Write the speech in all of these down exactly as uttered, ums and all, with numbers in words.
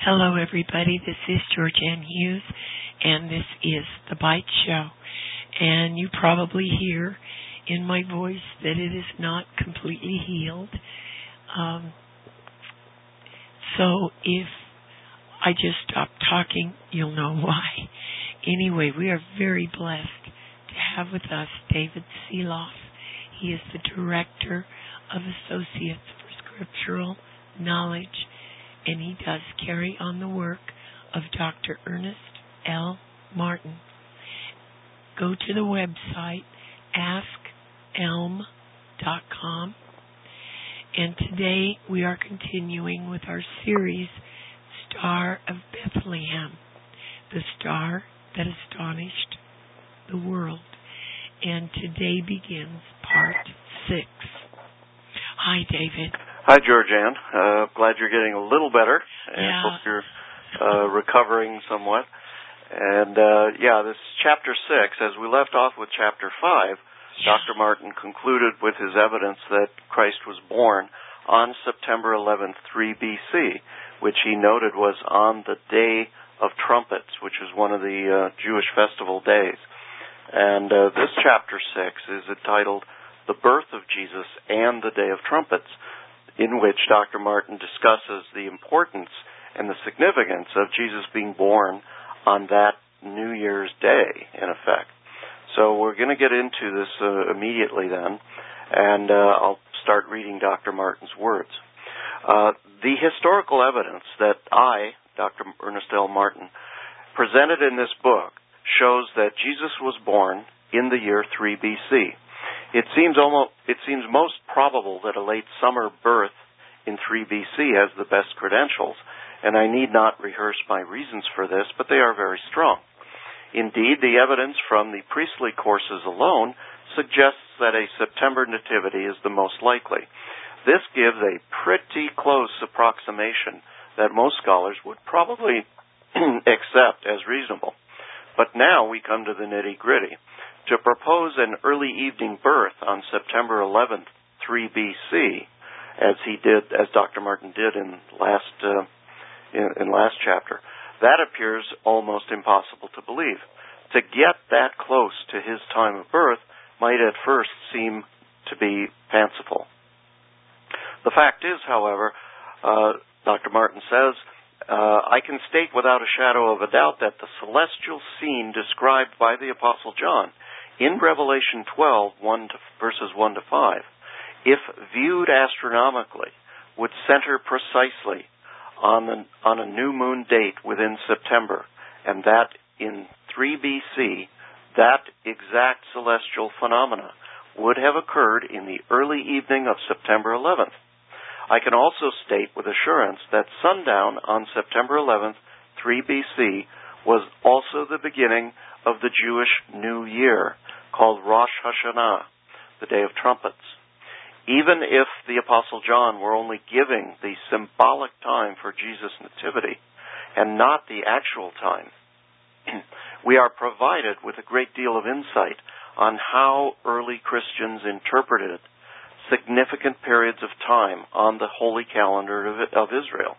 Hello, everybody. This is Georgianne Hughes, and this is The Bite Show. And you probably hear in my voice that it is not completely healed. Um, so if I just stop talking, you'll know why. Anyway, we are very blessed to have with us David Seeloff. He is the Director of Associates for Scriptural Knowledge, and he does carry on the work of Doctor Ernest L. Martin. Go to the website ask elm dot com, and today we are continuing with our series, Star of Bethlehem, the star that astonished the world. And today begins part six. Hi, David. Hi, Georgianne. Uh, glad you're getting a little better, and yeah. hope you're uh, recovering somewhat. And, uh, yeah, this chapter six, as we left off with chapter five, yeah. Doctor Martin concluded with his evidence that Christ was born on September eleventh, three B C, which he noted was on the Day of Trumpets, which is one of the uh, Jewish festival days. And uh, this chapter six is entitled The Birth of Jesus and the Day of Trumpets, in which Doctor Martin discusses the importance and the significance of Jesus being born on that New Year's Day, in effect. So we're going to get into this uh, immediately then, and uh, I'll start reading Doctor Martin's words. Uh, the historical evidence that I, Doctor Ernest L. Martin, presented in this book shows that Jesus was born in the year three B C. It seems almost it seems most probable that a late summer birth in three B C has the best credentials, and I need not rehearse my reasons for this, but they are very strong. Indeed, the evidence from the priestly courses alone suggests that a September nativity is the most likely. This gives a pretty close approximation that most scholars would probably accept as reasonable. But now we come to the nitty-gritty. To propose an early evening birth on September eleventh, three B C, as he did, as Doctor Martin did in last uh, in, in last chapter, that appears almost impossible to believe. To get that close to his time of birth might at first seem to be fanciful. The fact is, however, uh, Doctor Martin says, uh, I can state without a shadow of a doubt that the celestial scene described by the Apostle John in Revelation twelve, one to, verses one to five, if viewed astronomically, would center precisely on, the, on a new moon date within September, and that in three B C, that exact celestial phenomena would have occurred in the early evening of September eleventh. I can also state with assurance that sundown on September eleventh, three B C, was also the beginning of the Jewish New Year, called Rosh Hashanah, the Day of Trumpets. Even if the Apostle John were only giving the symbolic time for Jesus' nativity and not the actual time, we are provided with a great deal of insight on how early Christians interpreted significant periods of time on the holy calendar of Israel.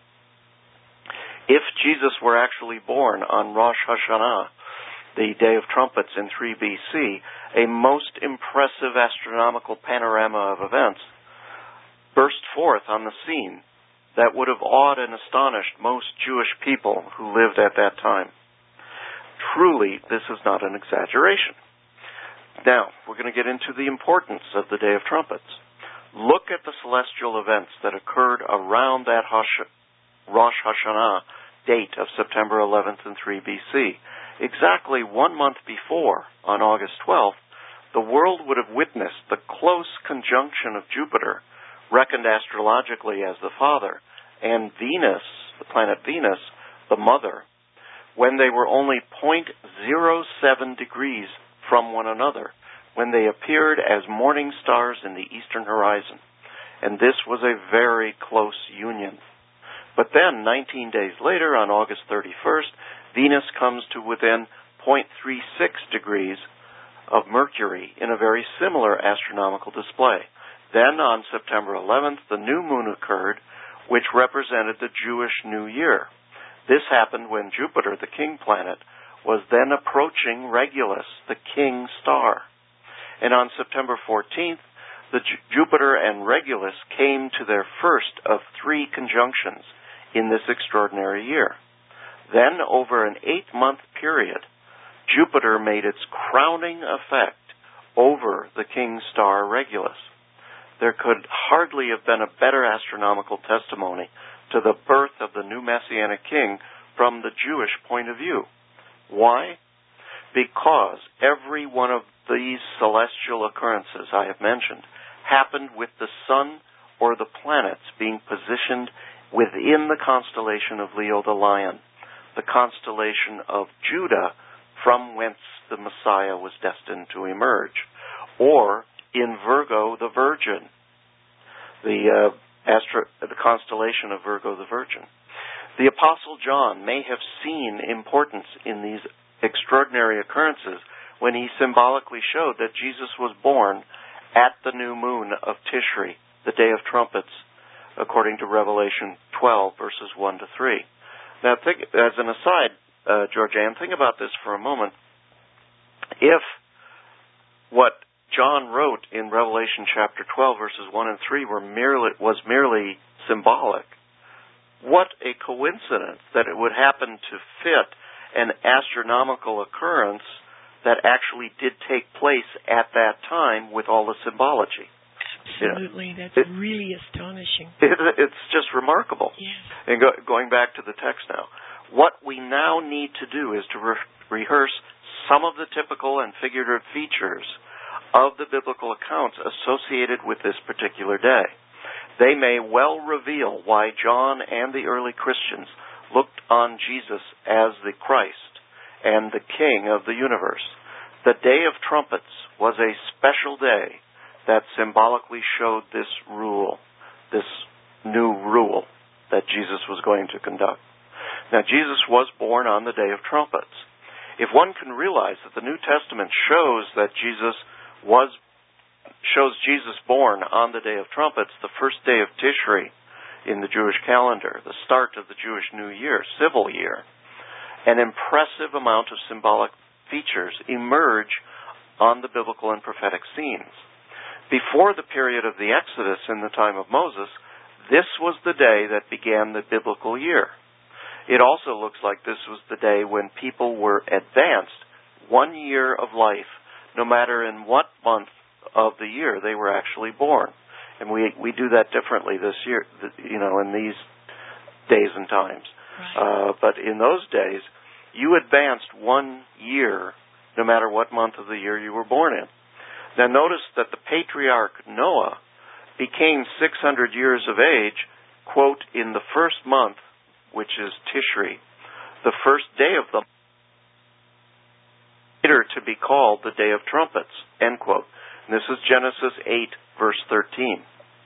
If Jesus were actually born on Rosh Hashanah, the Day of Trumpets in three B C, a most impressive astronomical panorama of events burst forth on the scene that would have awed and astonished most Jewish people who lived at that time. Truly, this is not an exaggeration. Now, we're going to get into the importance of the Day of Trumpets. Look at the celestial events that occurred around that Rosh Hashanah date of September eleventh and three B C. Exactly one month before, on August twelfth, the world would have witnessed the close conjunction of Jupiter, reckoned astrologically as the father, and Venus, the planet Venus, the mother, when they were only zero point zero seven degrees from one another, when they appeared as morning stars in the eastern horizon. And this was a very close union. But then, nineteen days later, on August thirty-first, Venus comes to within zero point three six degrees of Mercury in a very similar astronomical display. Then, on September eleventh, the new moon occurred, which represented the Jewish New Year. This happened when Jupiter, the king planet, was then approaching Regulus, the king star. And on September fourteenth, the J- Jupiter and Regulus came to their first of three conjunctions in this extraordinary year. Then, over an eight-month period, Jupiter made its crowning effect over the king star Regulus. There could hardly have been a better astronomical testimony to the birth of the new Messianic king from the Jewish point of view. Why? Because every one of these celestial occurrences I have mentioned happened with the sun or the planets being positioned within the constellation of Leo the Lion, the constellation of Judah, from whence the Messiah was destined to emerge, or in Virgo the Virgin, the uh, astro- the constellation of Virgo the Virgin. The Apostle John may have seen importance in these extraordinary occurrences when he symbolically showed that Jesus was born at the new moon of Tishri, the Day of Trumpets, according to Revelation twelve, verses one to three. Now, think, as an aside, uh, Georgianne, think about this for a moment. If what John wrote in Revelation chapter twelve, verses one and three, were merely was merely symbolic, what a coincidence that it would happen to fit an astronomical occurrence that actually did take place at that time with all the symbology. Absolutely. Yeah. That's it, really astonishing. It, it's just remarkable. Yes. And go, going back to the text now, what we now need to do is to re- rehearse some of the typical and figurative features of the biblical accounts associated with this particular day. They may well reveal why John and the early Christians looked on Jesus as the Christ and the King of the universe. The Day of Trumpets was a special day that symbolically showed this rule, this new rule that Jesus was going to conduct. Now, Jesus was born on the Day of Trumpets. If one can realize that the New Testament shows that Jesus was shows Jesus born on the Day of Trumpets, the first day of Tishri in the Jewish calendar, the start of the Jewish New Year, civil year, an impressive amount of symbolic features emerge on the biblical and prophetic scenes. Before the period of the Exodus in the time of Moses, this was the day that began the biblical year. It also looks like this was the day when people were advanced one year of life, no matter in what month of the year they were actually born. And we we do that differently this year, you know, in these days and times. Right. Uh, but in those days, you advanced one year, no matter what month of the year you were born in. Now notice that the patriarch Noah became six hundred years of age, quote, in the first month, which is Tishri, the first day of the month, later to be called the Day of Trumpets, end quote. And this is Genesis eight, verse thirteen.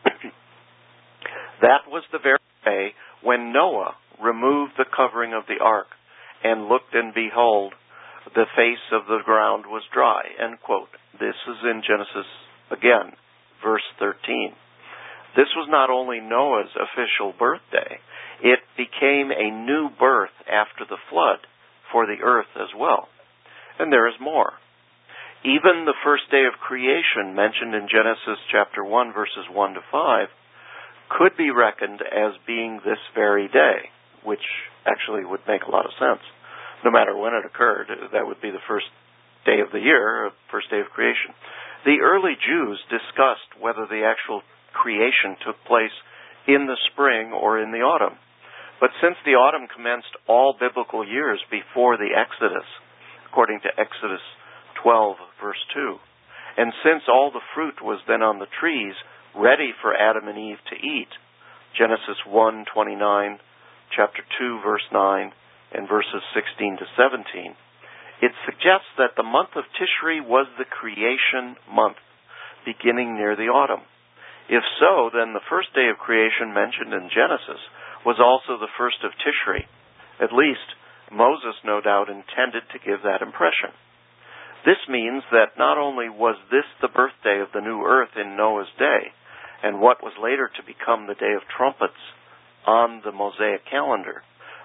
That was the very day when Noah removed the covering of the ark and looked, and behold, the face of the ground was dry, end quote. This is in Genesis, again, verse thirteen. This was not only Noah's official birthday, it became a new birth after the flood for the earth as well. And there is more. Even the first day of creation mentioned in Genesis chapter one, verses one to five, could be reckoned as being this very day, which actually would make a lot of sense. No matter when it occurred, that would be the first day of the year, first day of creation. The early Jews discussed whether the actual creation took place in the spring or in the autumn. But since the autumn commenced all biblical years before the Exodus, according to Exodus twelve, verse two, and since all the fruit was then on the trees, ready for Adam and Eve to eat, Genesis one twenty-nine, chapter two, verse nine, and verses sixteen to seventeen, it suggests that the month of Tishri was the creation month, beginning near the autumn. If so, then the first day of creation mentioned in Genesis was also the first of Tishri. At least, Moses no doubt intended to give that impression. This means that not only was this the birthday of the new earth in Noah's day, and what was later to become the Day of Trumpets on the Mosaic calendar,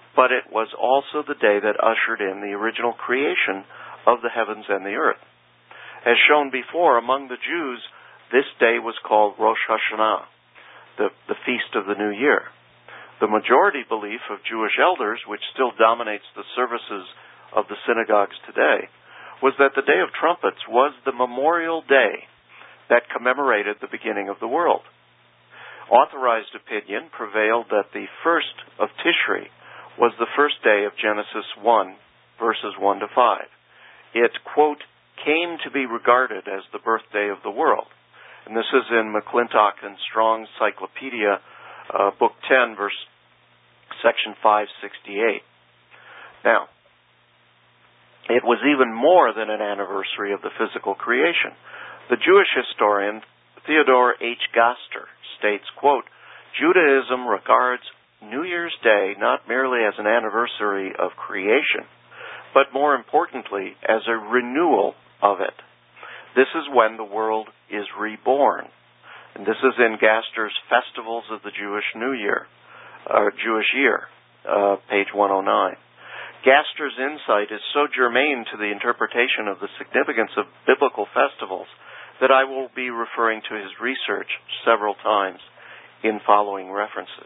but it was also the day that ushered in the original creation of the heavens and the earth. As shown before, among the Jews, this day was called Rosh Hashanah, the, the feast of the new year. The majority belief of Jewish elders, which still dominates the services of the synagogues today, was that the Day of Trumpets was the memorial day that commemorated the beginning of the world. Authorized opinion prevailed that the first of Tishri was the first day of Genesis one, verses one to five. It, quote, came to be regarded as the birthday of the world. And this is in McClintock and Strong's Cyclopedia, uh, Book ten, verse section five sixty-eight. Now, it was even more than an anniversary of the physical creation. The Jewish historian Theodore H. Gaster states, quote, Judaism regards New Year's Day not merely as an anniversary of creation, but more importantly, as a renewal of it. This is when the world is reborn. And this is in Gaster's Festivals of the Jewish New Year, or Jewish Year, uh, page one oh nine. Gaster's insight is so germane to the interpretation of the significance of biblical festivals that I will be referring to his research several times in following references.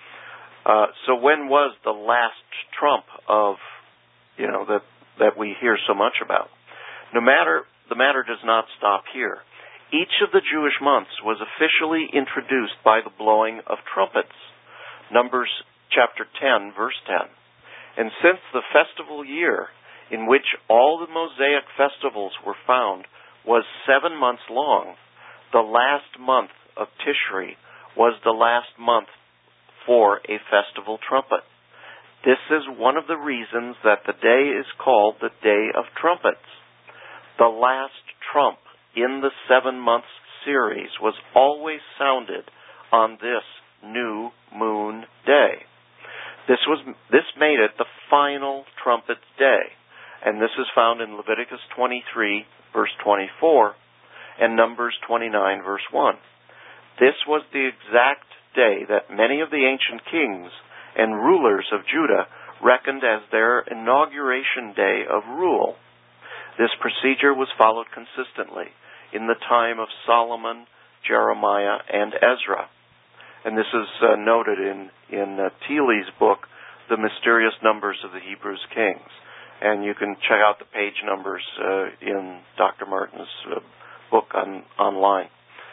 Uh, so when was the last trump of, you know, that, that we hear so much about? No matter, the matter does not stop here. Each of the Jewish months was officially introduced by the blowing of trumpets. Numbers chapter ten, verse ten. And since the festival year in which all the Mosaic festivals were found was seven months long, the last month of Tishri was the last month for a festival trumpet. This is one of the reasons that the day is called the Day of Trumpets. The last trump in the seven months series was always sounded on this new moon day. This was this made it the final trumpet day, and this is found in Leviticus twenty-three, verse twenty-four, and Numbers twenty-nine, verse one. This was the exact day that many of the ancient kings and rulers of Judah reckoned as their inauguration day of rule. This procedure was followed consistently in the time of Solomon, Jeremiah, and Ezra. And this is uh, noted in, in uh, Thiele's book, The Mysterious Numbers of the Hebrew Kings. And you can check out the page numbers uh, in Doctor Martin's uh, book on, online.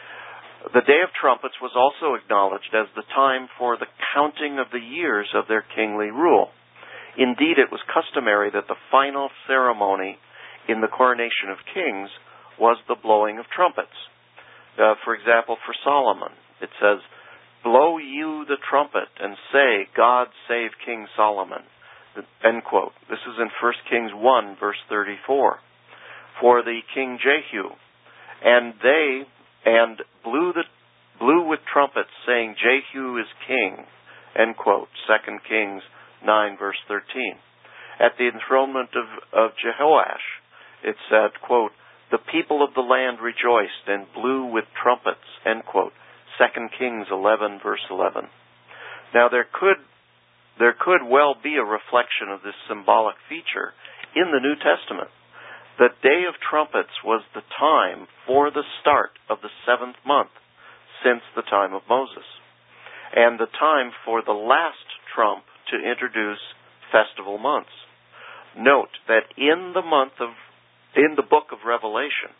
The Day of Trumpets was also acknowledged as the time for the counting of the years of their kingly rule. Indeed, it was customary that the final ceremony in the coronation of kings was the blowing of trumpets. Uh, for example, for Solomon, it says, Blow you the trumpet and say, God save King Solomon. End quote. This is in First Kings one, verse thirty-four. For the King Jehu, and they and blew the blew with trumpets, saying, Jehu is king. End quote. Second Kings nine, verse thirteen. At the enthronement of, of Jehoash, it said, quote, the people of the land rejoiced and blew with trumpets. End quote. Second Kings eleven, verse eleven. Now there could there could well be a reflection of this symbolic feature in the New Testament. The Day of Trumpets was the time for the start of the seventh month since the time of Moses, and the time for the last trump to introduce festival months. Note that in the month of in the book of Revelation,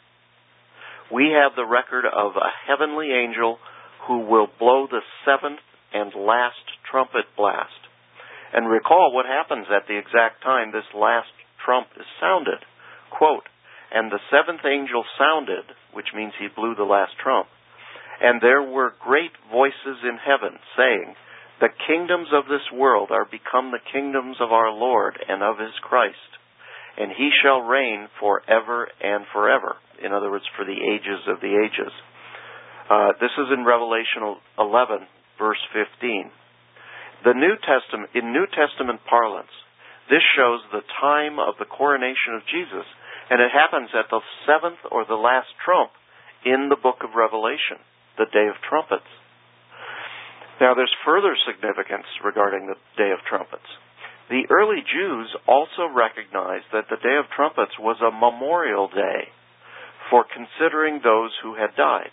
we have the record of a heavenly angel who will blow the seventh and last trumpet blast. And recall what happens at the exact time this last trump is sounded. Quote, and the seventh angel sounded, which means he blew the last trump, and there were great voices in heaven saying, the kingdoms of this world are become the kingdoms of our Lord and of his Christ, and he shall reign forever and forever. In other words, for the ages of the ages. Uh, this is in Revelation eleven, verse fifteen. The New Testament, in New Testament parlance, this shows the time of the coronation of Jesus, and it happens at the seventh or the last trump in the book of Revelation, the Day of Trumpets. Now, there's further significance regarding the Day of Trumpets. The early Jews also recognized that the Day of Trumpets was a memorial day for considering those who had died.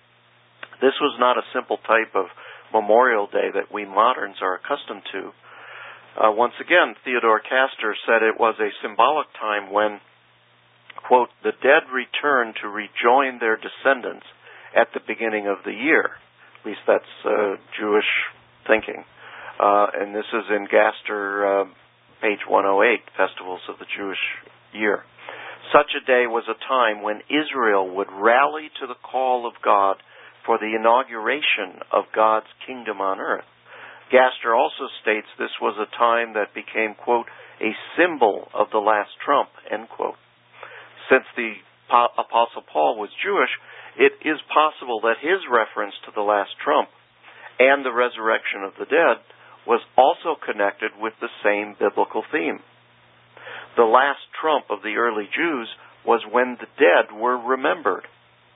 This was not a simple type of Memorial Day that we moderns are accustomed to. Uh, once again, Theodore Castor said it was a symbolic time when, quote, the dead returned to rejoin their descendants at the beginning of the year. At least that's uh, Jewish thinking. Uh, and this is in Gaster, uh, page one oh eight, Festivals of the Jewish Year. Such a day was a time when Israel would rally to the call of God for the inauguration of God's kingdom on earth. Gaster also states this was a time that became, quote, a symbol of the last trump, end quote. Since the Apostle Paul was Jewish, it is possible that his reference to the last trump and the resurrection of the dead was also connected with the same biblical theme. The last trump of the early Jews was when the dead were remembered.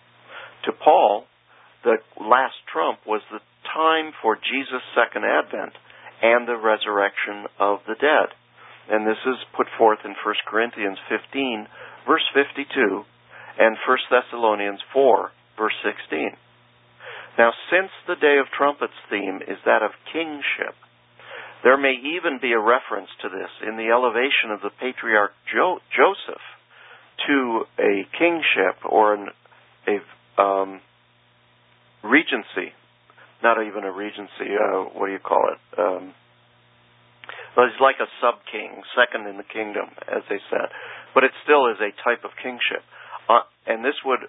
To Paul, the last trump was the time for Jesus' second advent and the resurrection of the dead. And this is put forth in First Corinthians fifteen, verse fifty-two, and First Thessalonians four, verse sixteen. Now, since the Day of Trumpets theme is that of kingship, there may even be a reference to this in the elevation of the patriarch jo- Joseph to a kingship or an, a um, regency. Not even a regency, uh, what do you call it? Um, well, he's like a sub-king, second in the kingdom, as they said. But it still is a type of kingship. Uh, and this would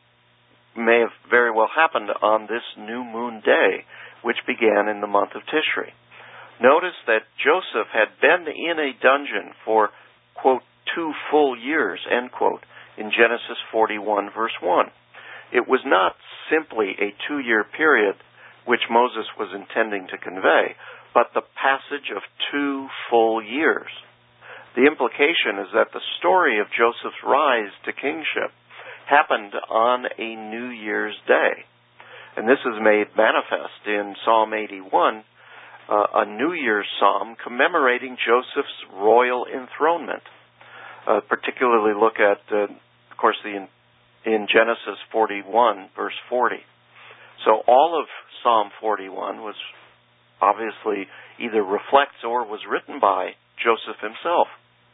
may have very well happened on this new moon day, which began in the month of Tishri. Notice that Joseph had been in a dungeon for, quote, two full years, end quote, in Genesis forty-one, verse one. It was not simply a two-year period which Moses was intending to convey, but the passage of two full years. The implication is that the story of Joseph's rise to kingship happened on a New Year's Day. And this is made manifest in Psalm eighty-one, Uh, a New Year's psalm commemorating Joseph's royal enthronement. Uh, particularly look at, uh, of course, the in, in Genesis forty-one, verse forty. So all of Psalm forty-one was obviously either reflects or was written by Joseph himself.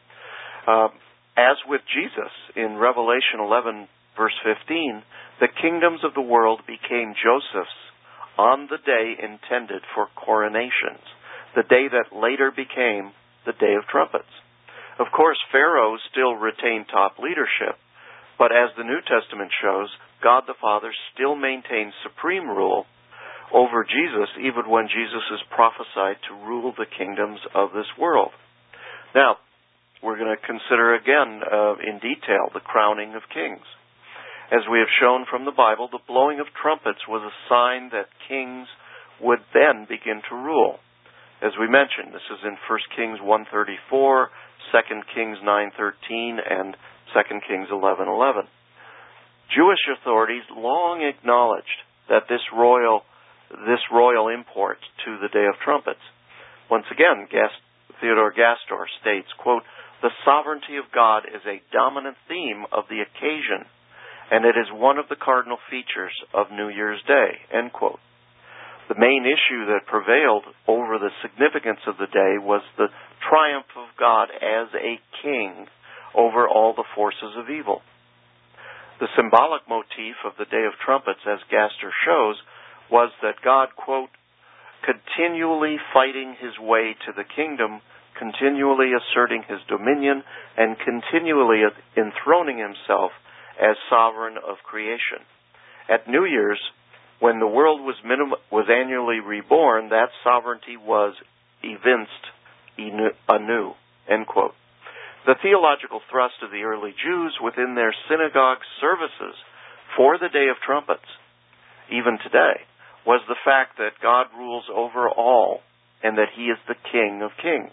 Uh, as with Jesus in Revelation eleven, verse fifteen, the kingdoms of the world became Joseph's on the day intended for coronations, the day that later became the Day of Trumpets. Of course, Pharaoh still retained top leadership, but as the New Testament shows, God the Father still maintains supreme rule over Jesus, even when Jesus is prophesied to rule the kingdoms of this world. Now, we're going to consider again uh, in detail the crowning of kings. As we have shown from the Bible, the blowing of trumpets was a sign that kings would then begin to rule. As we mentioned, this is in First Kings one thirty-four, Second Kings nine thirteen, and Second Kings eleven eleven. Jewish authorities long acknowledged that this royal, this royal import to the Day of Trumpets. Once again, Theodore Gaster states, quote, the sovereignty of God is a dominant theme of the occasion, and it is one of the cardinal features of New Year's Day, end quote. The main issue that prevailed over the significance of the day was the triumph of God as a king over all the forces of evil. The symbolic motif of the Day of Trumpets, as Gaster shows, was that God, quote, continually fighting his way to the kingdom, continually asserting his dominion, and continually enthroning himself as sovereign of creation. At New Year's, when the world was minim- was annually reborn, that sovereignty was evinced anew, end quote. The theological thrust of the early Jews within their synagogue services for the Day of Trumpets, even today, was the fact that God rules over all and that he is the King of Kings.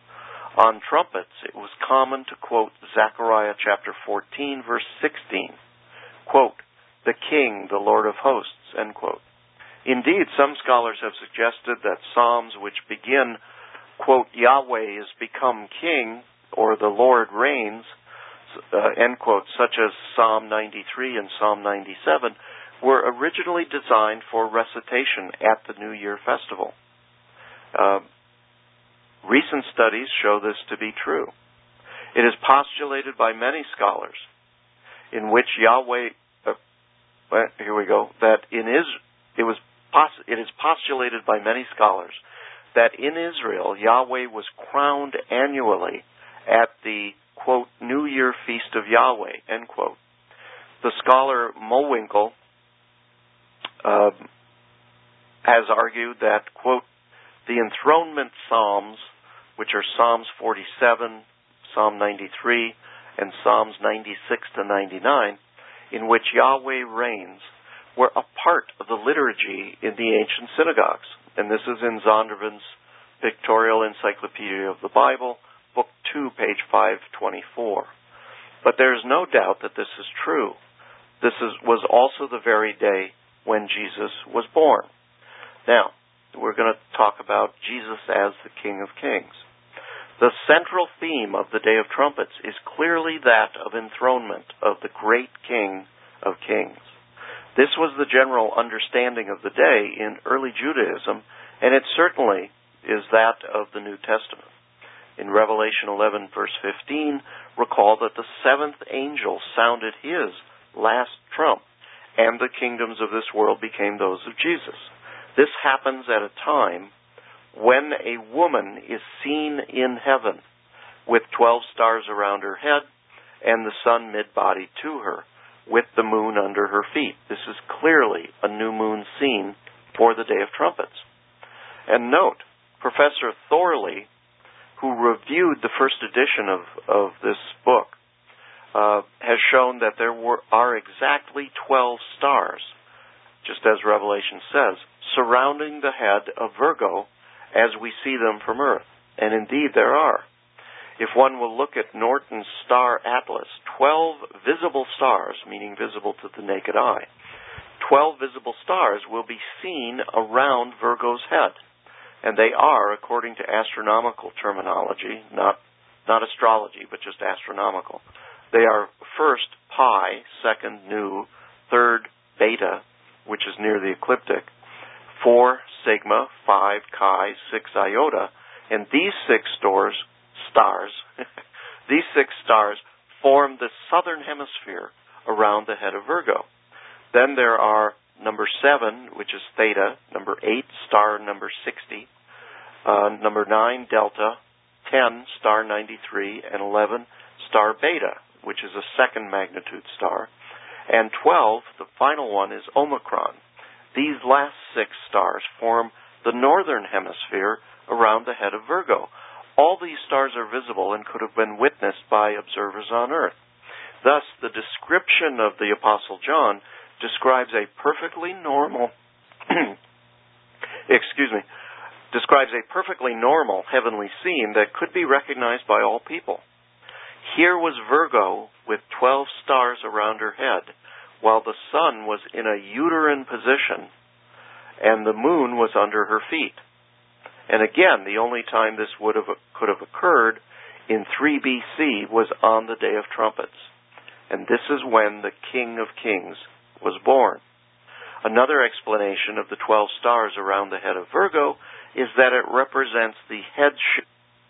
On trumpets, it was common to quote Zechariah chapter fourteen, verse sixteen, quote, the King, the Lord of hosts, end quote. Indeed, some scholars have suggested that psalms which begin quote, Yahweh is become king, or the Lord reigns, uh, end quote, such as Psalm ninety-three and Psalm ninety-seven, were originally designed for recitation at the New Year festival. Uh, recent studies show this to be true. It is postulated by many scholars in which Yahweh, uh, well, here we go, that in Is, it was pos- it is postulated by many scholars that in Israel Yahweh was crowned annually at the, quote, New Year Feast of Yahweh, end quote. The scholar Mowinkle uh, has argued that, quote, the enthronement psalms, which are Psalms forty-seven, Psalm ninety-three, and Psalms ninety-six to ninety-nine, in which Yahweh reigns, were a part of the liturgy in the ancient synagogues. And this is in Zondervan's Pictorial Encyclopedia of the Bible, Book two, page five twenty-four. But there is no doubt that this is true. This is, was also the very day when Jesus was born. Now, we're going to talk about Jesus as the King of Kings. The central theme of the Day of Trumpets is clearly that of enthronement of the great King of Kings. This was the general understanding of the day in early Judaism, and it certainly is that of the New Testament. In Revelation eleven, verse fifteen, recall that the seventh angel sounded his last trump, and the kingdoms of this world became those of Jesus. This happens at a time when a woman is seen in heaven with twelve stars around her head and the sun mid-body to her, with the moon under her feet. This is clearly a new moon scene for the Day of Trumpets. And note, Professor Thorley, who reviewed the first edition of, of this book, uh, has shown that there were, are exactly twelve stars, just as Revelation says, surrounding the head of Virgo as we see them from Earth. And indeed there are. If one will look at Norton's Star Atlas, twelve visible stars, meaning visible to the naked eye, twelve visible stars will be seen around Virgo's head. And they are, according to astronomical terminology, not, not astrology, but just astronomical. They are first pi, second nu, third beta, which is near the ecliptic, four sigma, five chi, six iota, and these six stars, stars, these six stars form the southern hemisphere around the head of Virgo. Then there are number seven, which is theta, number eight, star number sixty, uh, number nine, delta, ten, star ninety-three, and eleven, star beta, which is a second magnitude star, and twelve, the final one, is Omicron. These last six stars form the northern hemisphere around the head of Virgo. All these stars are visible and could have been witnessed by observers on Earth. Thus, the description of the Apostle John describes a perfectly normal, excuse me, describes a perfectly normal heavenly scene that could be recognized by all people. Here was Virgo with twelve stars around her head, while the sun was in a uterine position and the moon was under her feet. And again, the only time this would have could have occurred in three B C was on the Day of Trumpets. And this is when the King of Kings was born. Another explanation of the twelve stars around the head of Virgo is that it represents the headship.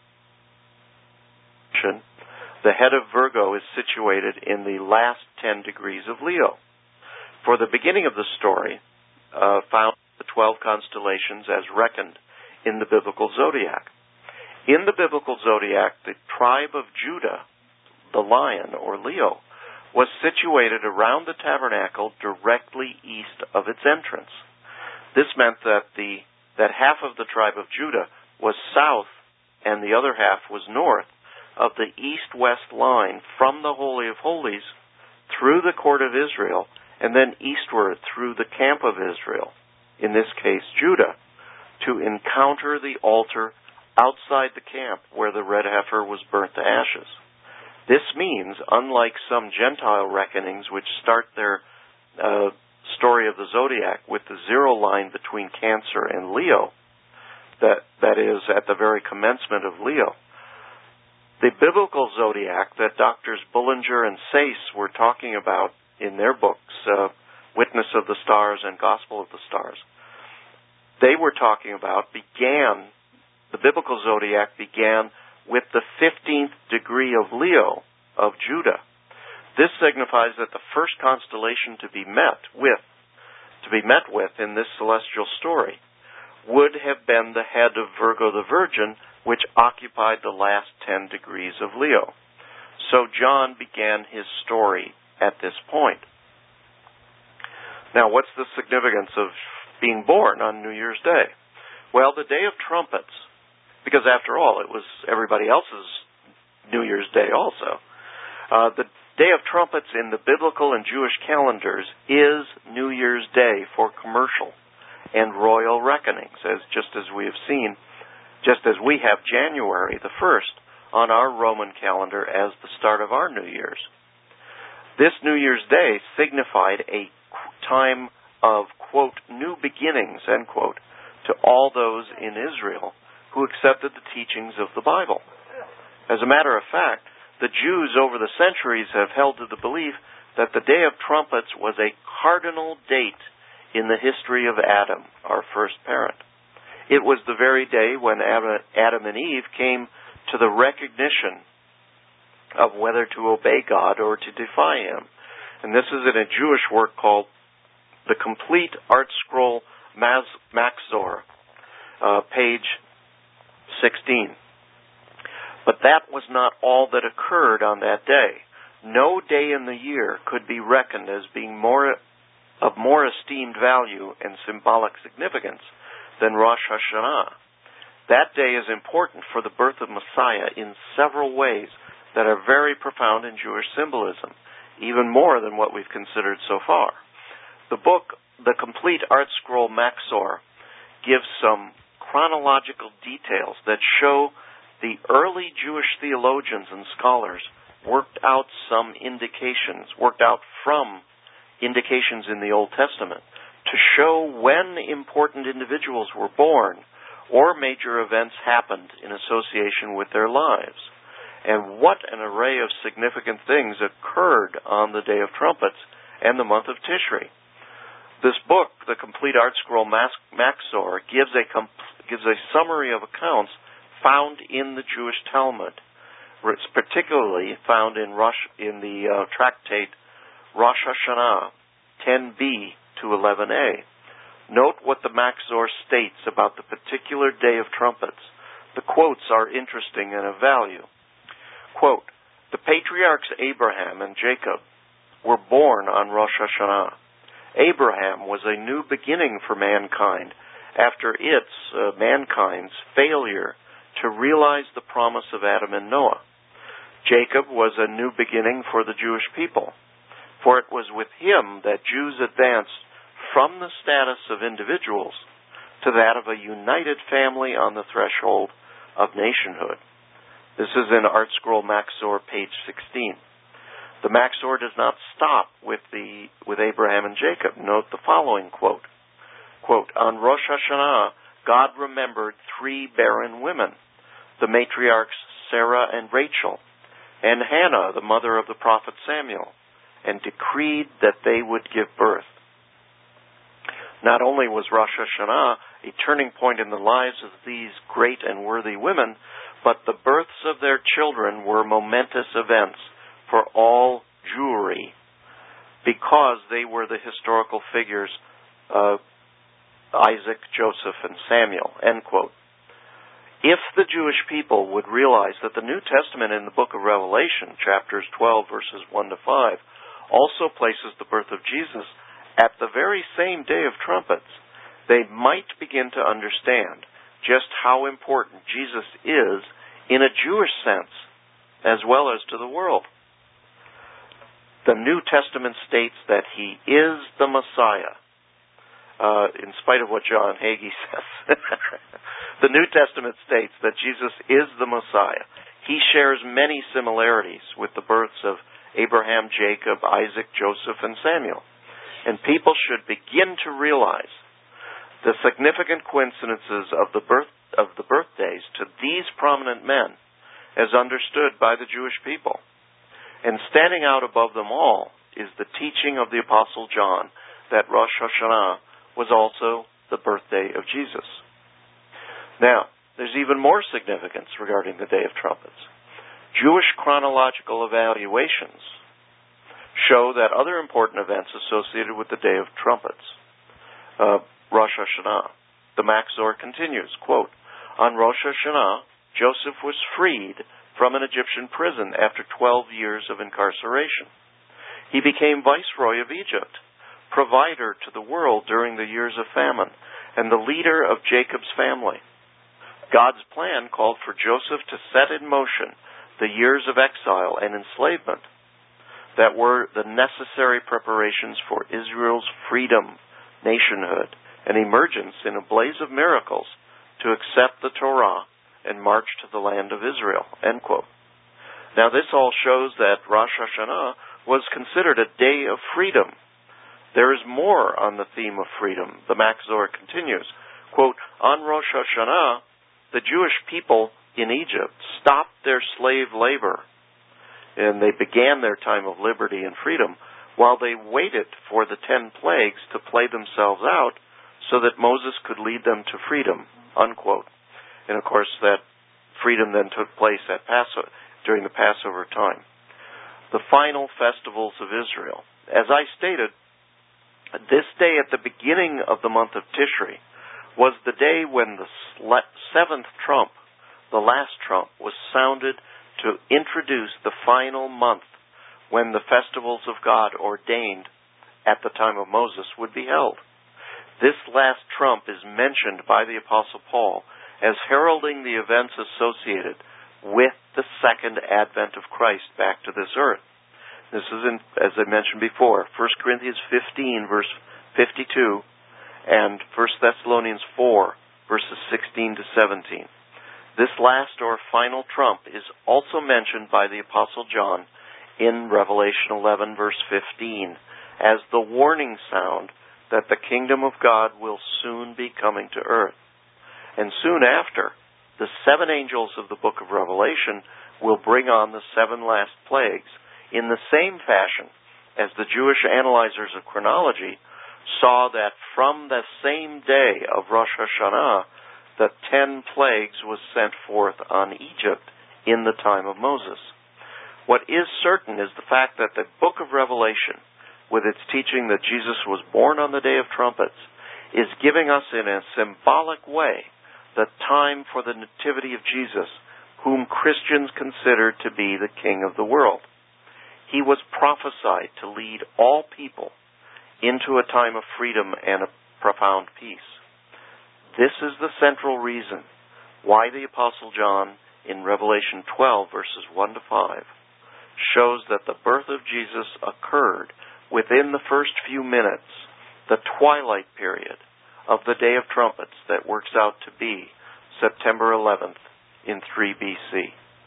The head of Virgo is situated in the last ten degrees of Leo. For the beginning of the story, uh, found the twelve constellations as reckoned in the biblical zodiac. In the biblical zodiac, the tribe of Judah, the lion, or Leo, was situated around the tabernacle directly east of its entrance. This meant that the that half of the tribe of Judah was south and the other half was north of the east-west line from the Holy of Holies through the court of Israel and then eastward through the camp of Israel, in this case Judah, to encounter the altar outside the camp where the red heifer was burnt to ashes. This means, unlike some Gentile reckonings which start their uh, story of the zodiac with the zero line between Cancer and Leo, that, that is, at the very commencement of Leo. The biblical zodiac that Doctors Bullinger and Sayce were talking about in their books, uh, Witness of the Stars and Gospel of the Stars, they were talking about began, the biblical zodiac began with the fifteenth degree of Leo of Judah. This signifies that the first constellation to be met with, to be met with in this celestial story would have been the head of Virgo the Virgin, which occupied the last ten degrees of Leo. So John began his story at this point. Now, what's the significance of being born on New Year's Day? Well, the Day of Trumpets, because after all, it was everybody else's New Year's Day also. Uh, the Day of Trumpets in the biblical and Jewish calendars is New Year's Day for commercial and royal reckonings, as just as we have seen, just as we have January the first on our Roman calendar as the start of our New Year's. This New Year's Day signified a time of, quote, new beginnings, end quote, to all those in Israel who accepted the teachings of the Bible. As a matter of fact, the Jews over the centuries have held to the belief that the Day of Trumpets was a cardinal date in the history of Adam, our first parent. It was the very day when Adam and Eve came to the recognition of whether to obey God or to defy Him. And this is in a Jewish work called The Complete Art Scroll Maxor, uh, page sixteen. But that was not all that occurred on that day. No day in the year could be reckoned as being more of more esteemed value and symbolic significance than Rosh Hashanah. That day is important for the birth of Messiah in several ways that are very profound in Jewish symbolism, even more than what we've considered so far. The book, The Complete Art Scroll Maxor, gives some chronological details that show the early Jewish theologians and scholars worked out some indications, worked out from indications in the Old Testament to show when important individuals were born or major events happened in association with their lives. And what an array of significant things occurred on the Day of Trumpets and the month of Tishri. This book, The Complete Art Scroll Maxor, gives a, comp- gives a summary of accounts found in the Jewish Talmud. It's particularly found in, Rosh, in the uh, tractate Rosh Hashanah ten b to eleven a. Note what the Maxor states about the particular Day of Trumpets. The quotes are interesting and of value. Quote, the patriarchs Abraham and Jacob were born on Rosh Hashanah. Abraham was a new beginning for mankind after its, uh, mankind's, failure to realize the promise of Adam and Noah. Jacob was a new beginning for the Jewish people, for it was with him that Jews advanced from the status of individuals to that of a united family on the threshold of nationhood. This is in Art Scroll Maxor, page sixteen. The Maxor does not stop with the with Abraham and Jacob. Note the following quote. Quote, on Rosh Hashanah, God remembered three barren women, the matriarchs Sarah and Rachel, and Hannah, the mother of the prophet Samuel, and decreed that they would give birth. Not only was Rosh Hashanah a turning point in the lives of these great and worthy women, but the births of their children were momentous events for all Jewry, because they were the historical figures of Isaac, Joseph, and Samuel, end quote. If the Jewish people would realize that the New Testament in the book of Revelation, chapters twelve, verses one to five, also places the birth of Jesus at the very same Day of Trumpets, they might begin to understand just how important Jesus is in a Jewish sense, as well as to the world. The New Testament states that He is the Messiah, uh, in spite of what John Hagee says. The New Testament states that Jesus is the Messiah. He shares many similarities with the births of Abraham, Jacob, Isaac, Joseph, and Samuel. And people should begin to realize the significant coincidences of the birth, of the birthdays to these prominent men as understood by the Jewish people. And standing out above them all is the teaching of the Apostle John that Rosh Hashanah was also the birthday of Jesus. Now, there's even more significance regarding the Day of Trumpets. Jewish chronological evaluations show that other important events associated with the Day of Trumpets, uh, Rosh Hashanah, the Machzor continues, quote, on Rosh Hashanah, Joseph was freed from an Egyptian prison after twelve years of incarceration. He became viceroy of Egypt, provider to the world during the years of famine, and the leader of Jacob's family. God's plan called for Joseph to set in motion the years of exile and enslavement that were the necessary preparations for Israel's freedom, nationhood, and emergence in a blaze of miracles to accept the Torah and march to the land of Israel, end quote. Now this all shows that Rosh Hashanah was considered a day of freedom. There is more on the theme of freedom. The Machzor continues, quote, on Rosh Hashanah, the Jewish people in Egypt stopped their slave labor, and they began their time of liberty and freedom while they waited for the ten plagues to play themselves out so that Moses could lead them to freedom, unquote. And of course that freedom then took place at Passover, during the Passover time. The final festivals of Israel. As I stated, this day at the beginning of the month of Tishri was the day when the seventh trump, the last trump, was sounded to introduce the final month when the festivals of God ordained at the time of Moses would be held. This last trump is mentioned by the Apostle Paul as heralding the events associated with the second advent of Christ back to this earth. This is, in, as I mentioned before, First Corinthians fifteen, verse fifty-two, and First Thessalonians four, verses sixteen to seventeen. This last or final trump is also mentioned by the Apostle John in Revelation eleven, verse fifteen, as the warning sound that the kingdom of God will soon be coming to earth. And soon after, the seven angels of the book of Revelation will bring on the seven last plagues in the same fashion as the Jewish analyzers of chronology saw that from the same day of Rosh Hashanah, the ten plagues was sent forth on Egypt in the time of Moses. What is certain is the fact that the book of Revelation, with its teaching that Jesus was born on the Day of Trumpets, is giving us in a symbolic way the time for the nativity of Jesus, whom Christians consider to be the King of the world. He was prophesied to lead all people into a time of freedom and a profound peace. This is the central reason why the Apostle John in Revelation twelve, verses one to five, shows that the birth of Jesus occurred within the first few minutes, the twilight period of the Day of Trumpets that works out to be September eleventh in three B C.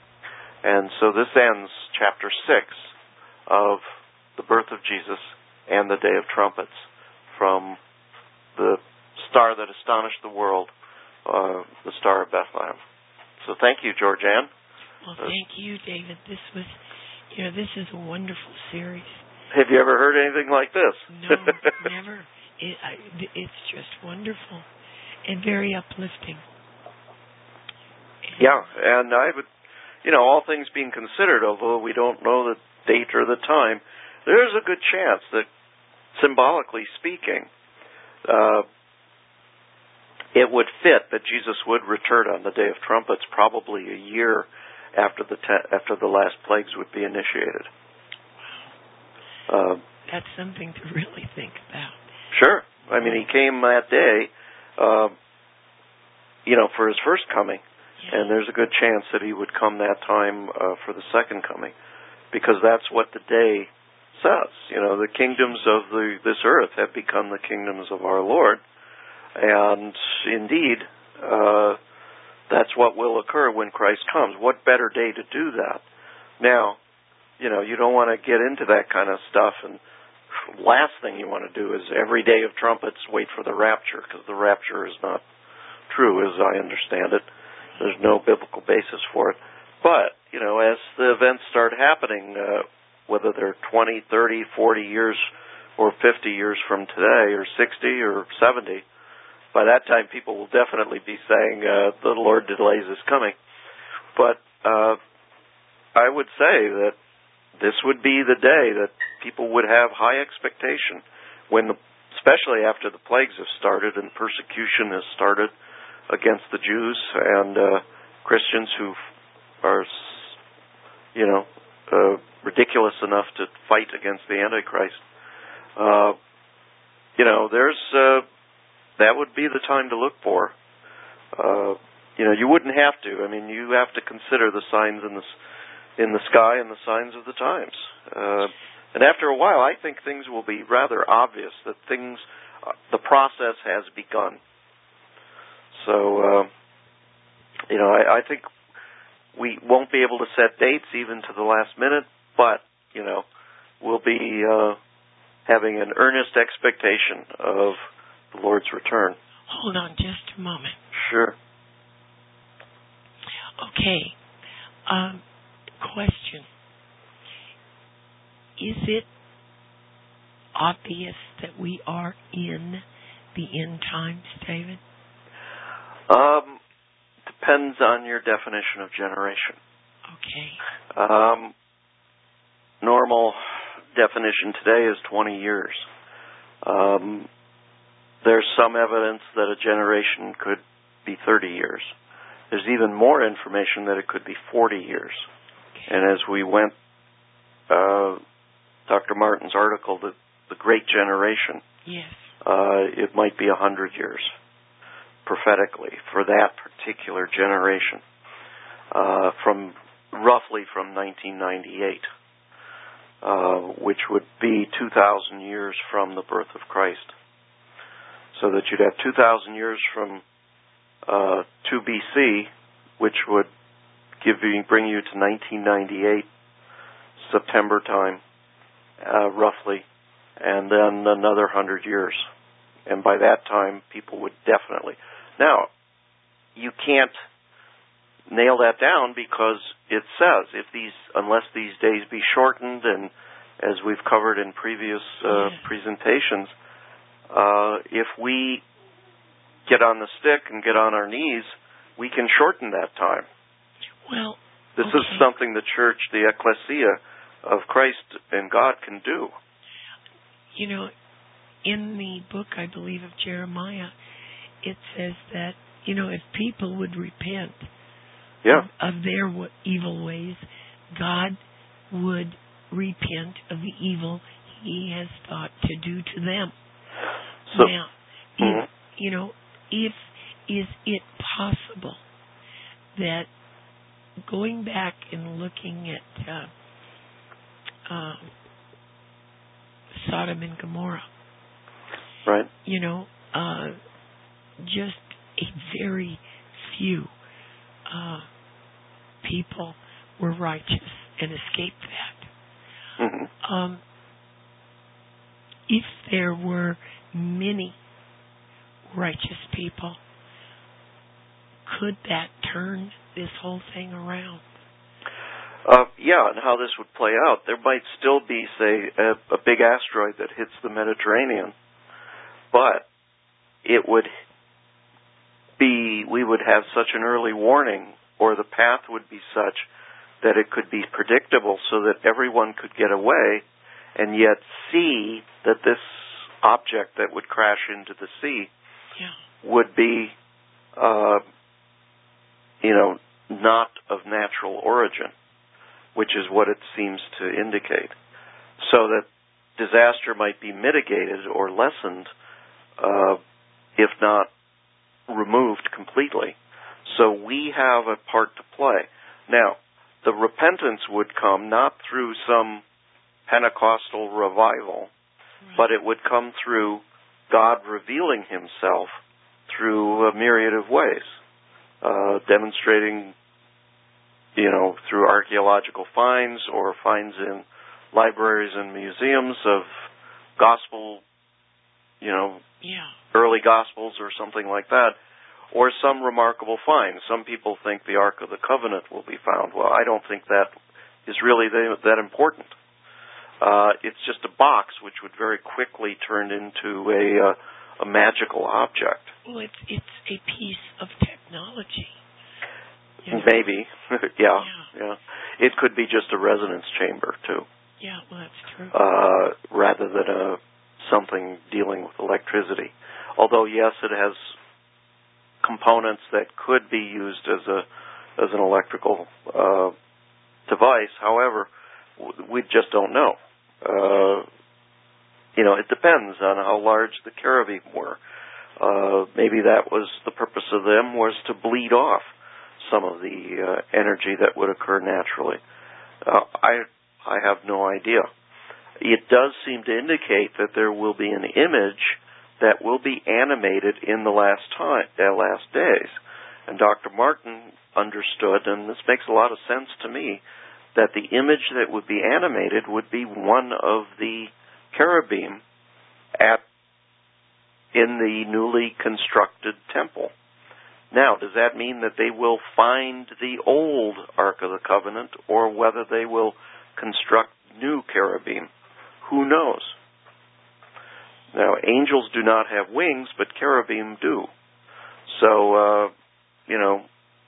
And so this ends chapter six of the birth of Jesus and the Day of Trumpets from the star that astonished the world, uh, the Star of Bethlehem. So thank you, Georgianne. Well, thank you, David. This was, you know, this is a wonderful series. Have you ever heard anything like this? No, never. It, I, it's just wonderful and very uplifting. And yeah, and I would, you know, all things being considered, although we don't know the date or the time, there's a good chance that, symbolically speaking, uh, it would fit that Jesus would return on the Day of Trumpets probably a year after the te- after the last plagues would be initiated. Wow. Uh, That's something to really think about. Sure. I mean, he came that day, uh, you know, for his first coming, yeah. And there's a good chance that he would come that time uh, for the second coming, because that's what the day says. You know, the kingdoms of the, this earth have become the kingdoms of our Lord, and indeed, uh, that's what will occur when Christ comes. What better day to do that? Now, you know, you don't want to get into that kind of stuff, and last thing you want to do is every day of trumpets wait for the rapture, because the rapture is not true, as I understand it. There's no biblical basis for it. But, you know, as the events start happening, uh, whether they're twenty, thirty, forty years or fifty years from today, or sixty or seventy, by that time people will definitely be saying, uh, the Lord delays his coming. But uh, I would say that this would be the day that people would have high expectation, when, the, especially after the plagues have started and persecution has started against the Jews and uh, Christians who are, you know, uh, ridiculous enough to fight against the Antichrist. Uh, you know, there's uh, that would be the time to look for. Uh, you know, you wouldn't have to. I mean, you have to consider the signs in the in the sky and the signs of the times. Uh, and after a while, I think things will be rather obvious that things, uh, the process has begun. So, uh, you know, I, I think we won't be able to set dates even to the last minute, but, you know, we'll be uh, having an earnest expectation of the Lord's return. Hold on just a moment. Sure. Okay. Um, question. Is it obvious that we are in the end times, David? Um, depends on your definition of generation. Okay. Um, normal definition today is twenty years. Um, there's some evidence that a generation could be thirty years. There's even more information that it could be forty years. Okay. And as we went, uh, Doctor Martin's article, the, the Great Generation, yes, uh, it might be one hundred years. Prophetically, for that particular generation, uh, from roughly from nineteen ninety-eight, uh, which would be two thousand years from the birth of Christ. So that you'd have two thousand years from uh, two B C, which would give you, bring you to nineteen ninety-eight, September time, uh, roughly, and then another one hundred years. And by that time, people would definitely... Now, you can't nail that down because it says, if these, unless these days be shortened, and as we've covered in previous uh, presentations, uh, if we get on the stick and get on our knees, we can shorten that time. Well, this okay. is something the church, the ecclesia of Christ and God can do. You know, in the book, I believe, of Jeremiah, it says that, you know, if people would repent yeah. of, of their w- evil ways, God would repent of the evil he has thought to do to them. So, now, mm-hmm. if, you know, if, is it possible that going back and looking at uh, uh, Sodom and Gomorrah, right? You know, uh, just a very few uh, people were righteous and escaped that. Mm-hmm. Um, if there were many righteous people, could that turn this whole thing around? Uh, yeah, and how this would play out. There might still be, say, a, a big asteroid that hits the Mediterranean, but it would be, we would have such an early warning, or the path would be such that it could be predictable so that everyone could get away and yet see that this object that would crash into the sea yeah. would be, uh, you know, not of natural origin, which is what it seems to indicate. So that disaster might be mitigated or lessened, uh, if not removed completely. So we have a part to play. Now, the repentance would come not through some Pentecostal revival, right. but it would come through God revealing himself through a myriad of ways, uh, demonstrating, you know, through archaeological finds or finds in libraries and museums of gospel, you know, yeah. early gospels or something like that, or some remarkable find. Some people think the Ark of the Covenant will be found. Well, I don't think that is really that important. Uh, it's just a box which would very quickly turn into a, uh, a magical object. Well, it's it's a piece of technology. You know? Maybe, yeah, yeah, yeah. It could be just a resonance chamber too. Yeah, well, that's true. Uh, rather than a something dealing with electricity. Although, yes, it has components that could be used as a as an electrical uh, device. However, we just don't know. Uh, you know, it depends on how large the cherubim were. Uh, maybe that was the purpose of them, was to bleed off some of the uh, energy that would occur naturally. Uh, I I have no idea. It does seem to indicate that there will be an image that will be animated in the last time, uh, last days. And Doctor Martin understood, and this makes a lot of sense to me, that the image that would be animated would be one of the cherubim at in the newly constructed temple. Now, does that mean that they will find the old Ark of the Covenant, or whether they will construct new cherubim? Who knows? Now, angels do not have wings, but cherubim do. So, uh, you know,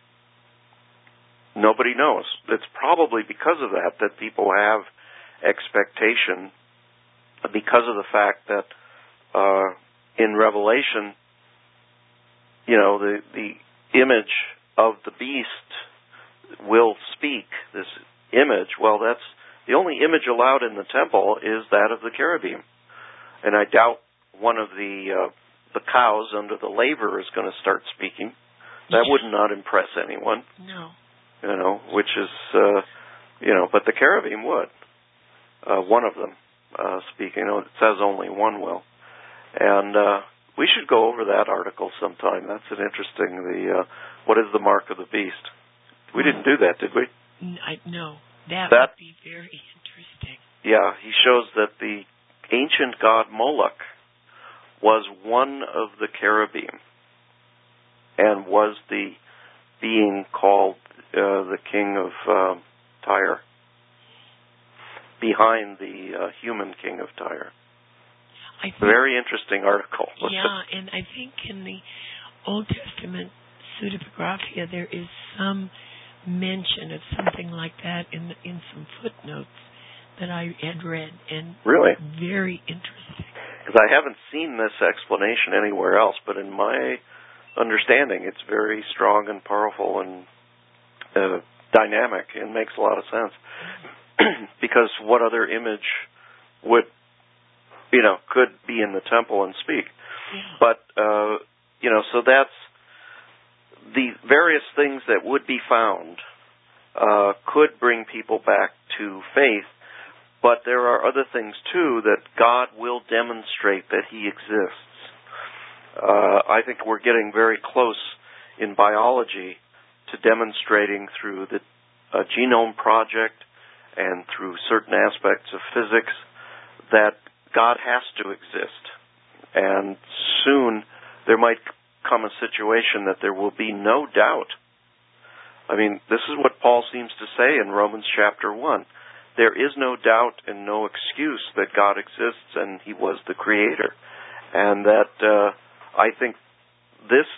nobody knows. It's probably because of that that people have expectation, because of the fact that uh, in Revelation, you know, the, the image of the beast will speak. This image, well, that's the only image allowed in the temple is that of the cherubim. And I doubt one of the uh, the cows under the laver is going to start speaking. That yeah. would not impress anyone. No. You know, which is, uh, you know, but the cherubim would. Uh, one of them uh, speaking. You know, it says only one will. And uh, we should go over that article sometime. That's an interesting, the uh, what is the mark of the beast? We didn't do that, did we? I, no. That, that would be very interesting. Yeah, he shows that the ancient god Moloch was one of the cherubim and was the being called uh, the king of uh, Tyre, behind the uh, human king of Tyre. I think, very interesting article. Yeah, and I think in the Old Testament pseudepigraphia there is some mention of something like that in the, in some footnotes that I had read, and really very interesting. Because I haven't seen this explanation anywhere else, but in my understanding, it's very strong and powerful and uh, dynamic, and makes a lot of sense. Because what other image would, you know, could be in the temple and speak? Yeah. But uh, you know, so that's the various things that would be found uh, could bring people back to faith. But there are other things, too, that God will demonstrate that He exists. Uh, I think we're getting very close in biology to demonstrating through the uh, Genome Project and through certain aspects of physics that God has to exist. And soon there might come a situation that there will be no doubt. I mean, this is what Paul seems to say in Romans chapter one. There is no doubt and no excuse that God exists and He was the Creator. And that uh, I think this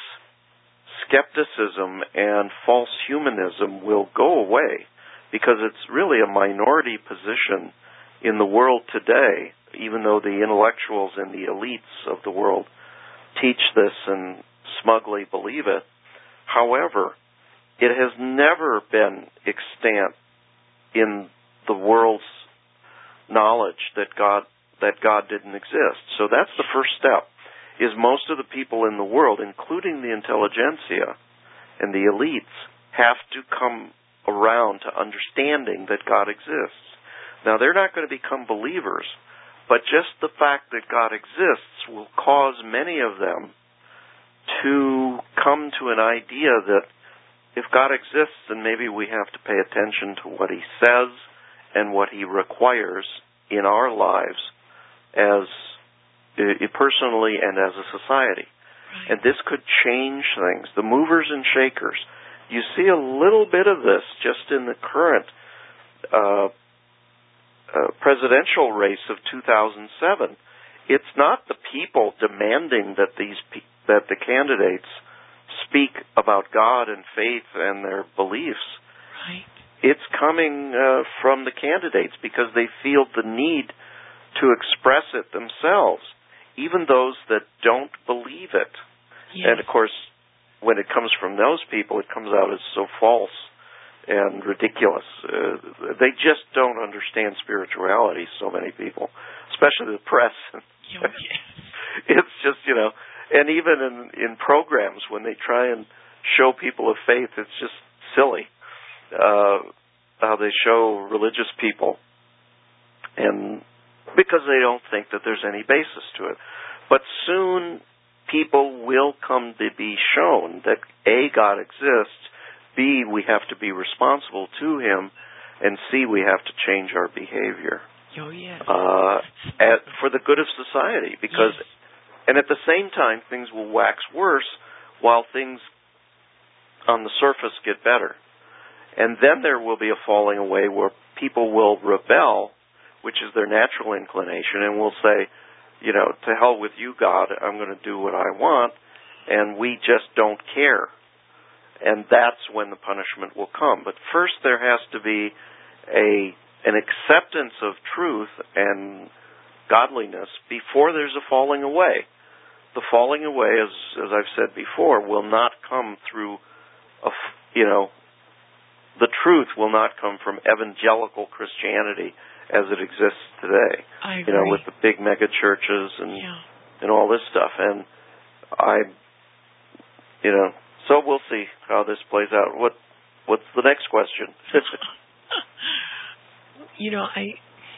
skepticism and false humanism will go away, because it's really a minority position in the world today, even though the intellectuals and the elites of the world teach this and smugly believe it. However, it has never been extant in the world's knowledge that God that God didn't exist. So that's the first step, is most of the people in the world, including the intelligentsia and the elites, have to come around to understanding that God exists. Now, they're not going to become believers, but just the fact that God exists will cause many of them to come to an idea that if God exists, then maybe we have to pay attention to what He says and what He requires in our lives as uh, personally and as a society. Right. And this could change things. The movers and shakers. You see a little bit of this just in the current uh, uh, presidential race of two thousand seven. It's not the people demanding that these pe- that the candidates speak about God and faith and their beliefs. Right. It's coming uh, from the candidates because they feel the need to express it themselves, even those that don't believe it. Yes. And, of course, when it comes from those people, it comes out as so false and ridiculous. Uh, they just don't understand spirituality, so many people, especially the press. Oh, yes. It's just, you know, and even in, in programs, when they try and show people of faith, it's just silly. Uh, how they show religious people, and because they don't think that there's any basis to it. But soon people will come to be shown that A, God exists, B, we have to be responsible to Him, and C, we have to change our behavior. Oh, yes. Uh, at, for the good of society, because, yes. and at the same time, things will wax worse while things on the surface get better. And then there will be a falling away where people will rebel, which is their natural inclination, and will say, you know, to hell with you, God, I'm going to do what I want, and we just don't care. And that's when the punishment will come. But first there has to be a an acceptance of truth and godliness before there's a falling away. The falling away, as as I've said before, will not come through, a, you know, the truth will not come from evangelical Christianity as it exists today. I agree. You know, with the big mega churches and yeah. and all this stuff. And I, you know, so we'll see how this plays out. What what's the next question? You know, I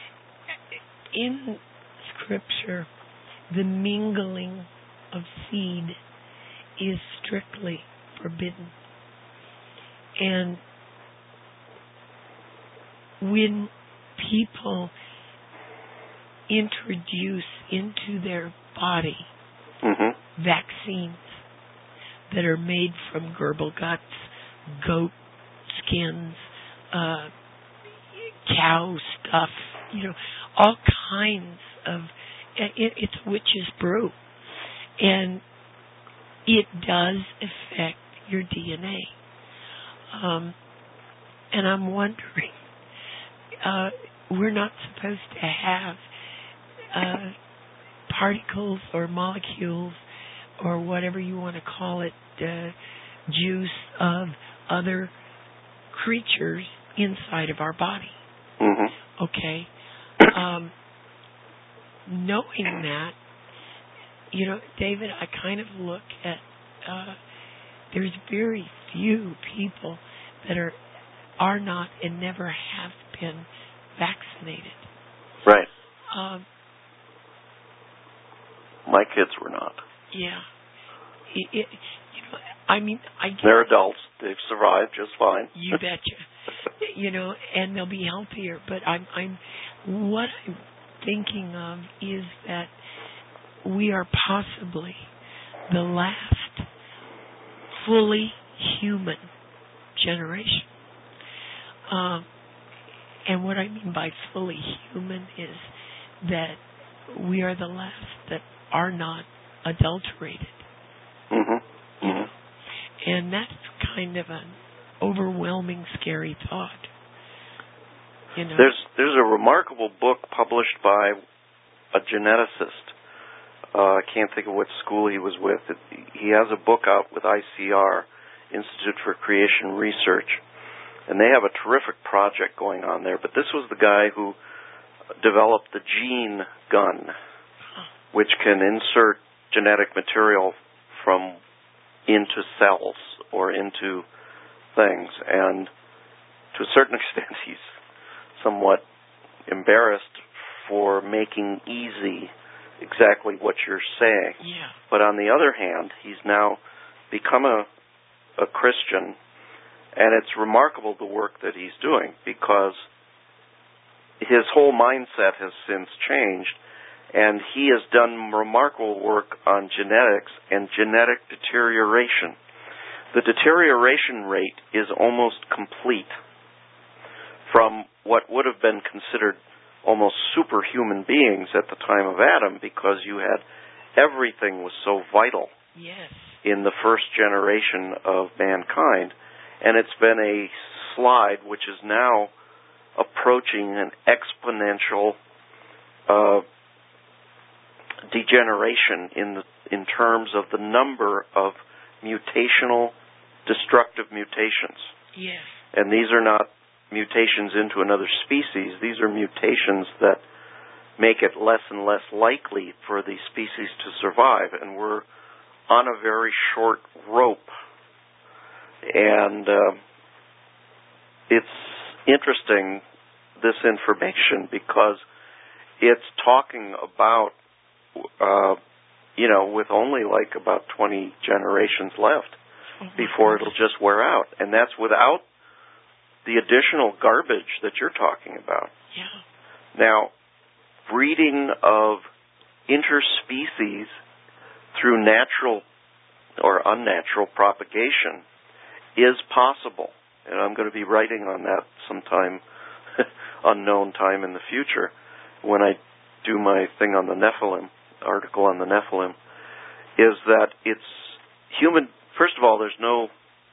in Scripture, the mingling of seed is strictly forbidden. And when people introduce into their body mm-hmm. vaccines that are made from gerbil guts, goat skins, uh, cow stuff, you know, all kinds of, it, it's witch's brew. And it does affect your D N A. Um, and I'm wondering, uh, we're not supposed to have uh, particles or molecules or whatever you want to call it, uh, juice of other creatures inside of our body. Mm-hmm. Okay? Um, knowing that, you know, David, I kind of look at, uh, there's very few people that are are not and never have been vaccinated. Right. Um, My kids were not. yeah. It, it, you know, I mean, I guess they're adults. They've survived just fine. You betcha. You know, and they'll be healthier. But I'm, I'm, what I'm thinking of is that we are possibly the last fully human generation. Um, and what I mean by fully human is that we are the last that are not adulterated. Mm-hmm. You know? And that's kind of an overwhelming, scary thought. You know? There's there's a remarkable book published by a geneticist. Uh, I can't think of what school he was with. It, he has a book out with I C R, Institute for Creation Research, and they have a terrific project going on there. But this was the guy who developed the gene gun, which can insert genetic material from into cells or into things. And to a certain extent, he's somewhat embarrassed for making easy exactly what you're saying. Yeah. But on the other hand, he's now become a, a Christian, and it's remarkable the work that he's doing because his whole mindset has since changed, and he has done remarkable work on genetics and genetic deterioration. The deterioration rate is almost complete from what would have been considered almost superhuman beings at the time of Adam, because you had everything was so vital yes. in the first generation of mankind. And it's been a slide which is now approaching an exponential uh, degeneration in the, in terms of the number of mutational, destructive mutations. Yes. And these are not mutations into another species. These are mutations that make it less and less likely for the species to survive. And we're on a very short rope. And uh, it's interesting, this information, because it's talking about, uh, you know, with only like about twenty generations left oh before it'll just wear out. And that's without the additional garbage that you're talking about. Yeah. Now, breeding of interspecies through natural or unnatural propagation is possible. And I'm going to be writing on that sometime, unknown time in the future, when I do my thing on the Nephilim, article on the Nephilim, is that it's human. First of all, there's no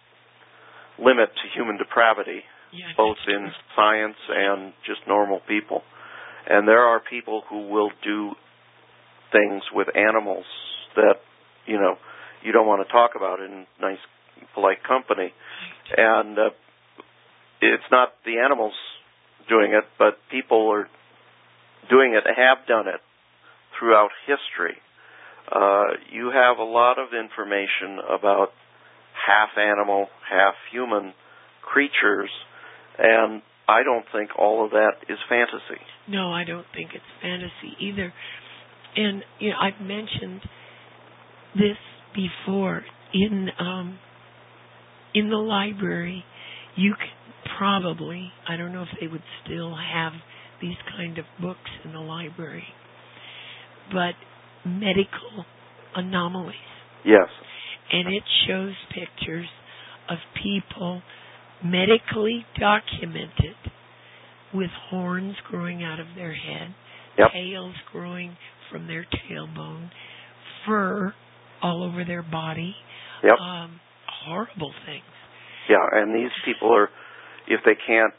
limit to human depravity, yeah, both in science and just normal people. And there are people who will do things with animals that, you know, you don't want to talk about in nice, polite company. And uh, it's not the animals doing it, but people are doing it, have done it throughout history. Uh, you have a lot of information about half animal, half human creatures, and I don't think all of that is fantasy. No, I don't think it's fantasy either. And you know, I've mentioned this before in um, in the library. You could probably, I don't know if they would still have these kind of books in the library, but medical anomalies. Yes. And it shows pictures of people medically documented with horns growing out of their head, yep. tails growing from their tailbone, fur all over their body, yep. um, horrible things. Yeah, and these people are, if they can't,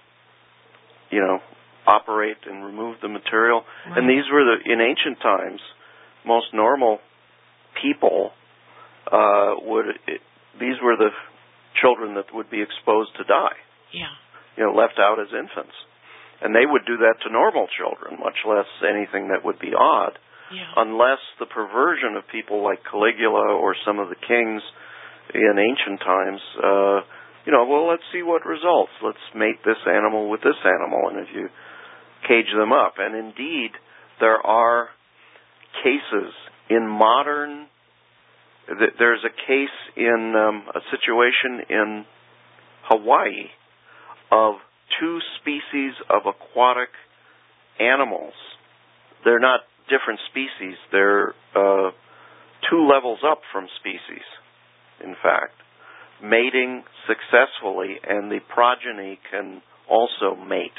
you know, operate and remove the material, right. and these were the, in ancient times, most normal people uh, would, it, these were the children that would be exposed to die. Yeah. You know, left out as infants. And they would do that to normal children, much less anything that would be odd, yeah. unless the perversion of people like Caligula or some of the kings in ancient times, uh, you know, well, let's see what results. Let's mate this animal with this animal, and if you cage them up. And indeed, there are cases in modern, th- there's a case in um, a situation in Hawaii of two species of aquatic animals. They're not different species. They're uh, two levels up from species, in fact, mating successfully, and the progeny can also mate.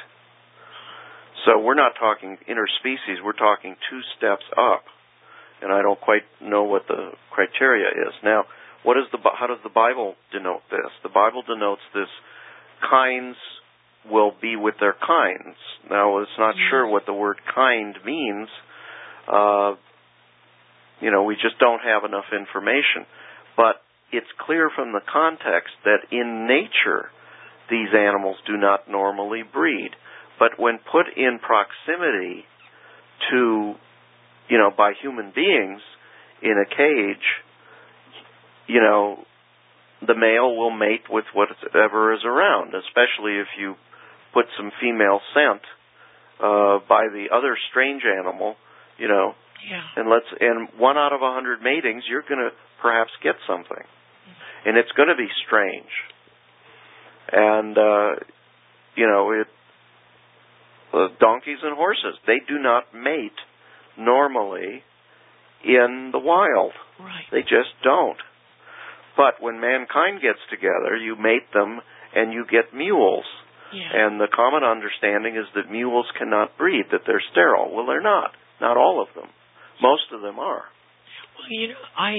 So we're not talking interspecies. We're talking two steps up, and I don't quite know what the criteria is. Now, what is the how does the Bible denote this? The Bible denotes this: kinds will be with their kinds. Now, it's not sure what the word kind means. Uh, you know, we just don't have enough information. But it's clear from the context that in nature, these animals do not normally breed. But when put in proximity to, you know, by human beings in a cage, you know, the male will mate with whatever is around, especially if you put some female scent uh, by the other strange animal, you know, yeah. and let's and one out of a hundred matings, you're going to perhaps get something, mm-hmm. and it's going to be strange, and uh, you know, it uh, donkeys and horses, they do not mate normally in the wild. Right. They just don't. But when mankind gets together, you mate them and you get mules. Yeah. And the common understanding is that mules cannot breed, that they're sterile. Well, they're not. Not all of them. Most of them are. Well, you know, I,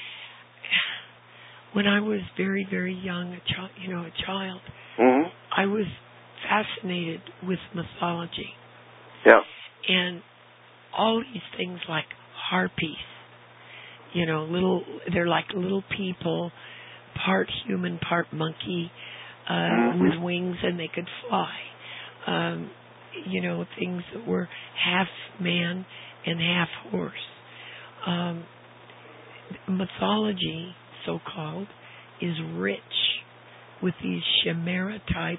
when I was very, very young, a child, you know, a child, mm-hmm. I was fascinated with mythology. Yeah. And all these things like harpies, you know, little, they're like little people, part human, part monkey, uh, mm-hmm. with wings, and they could fly. Um, you know, things that were half man and half horse. Um, mythology, so-called, is rich with these chimera type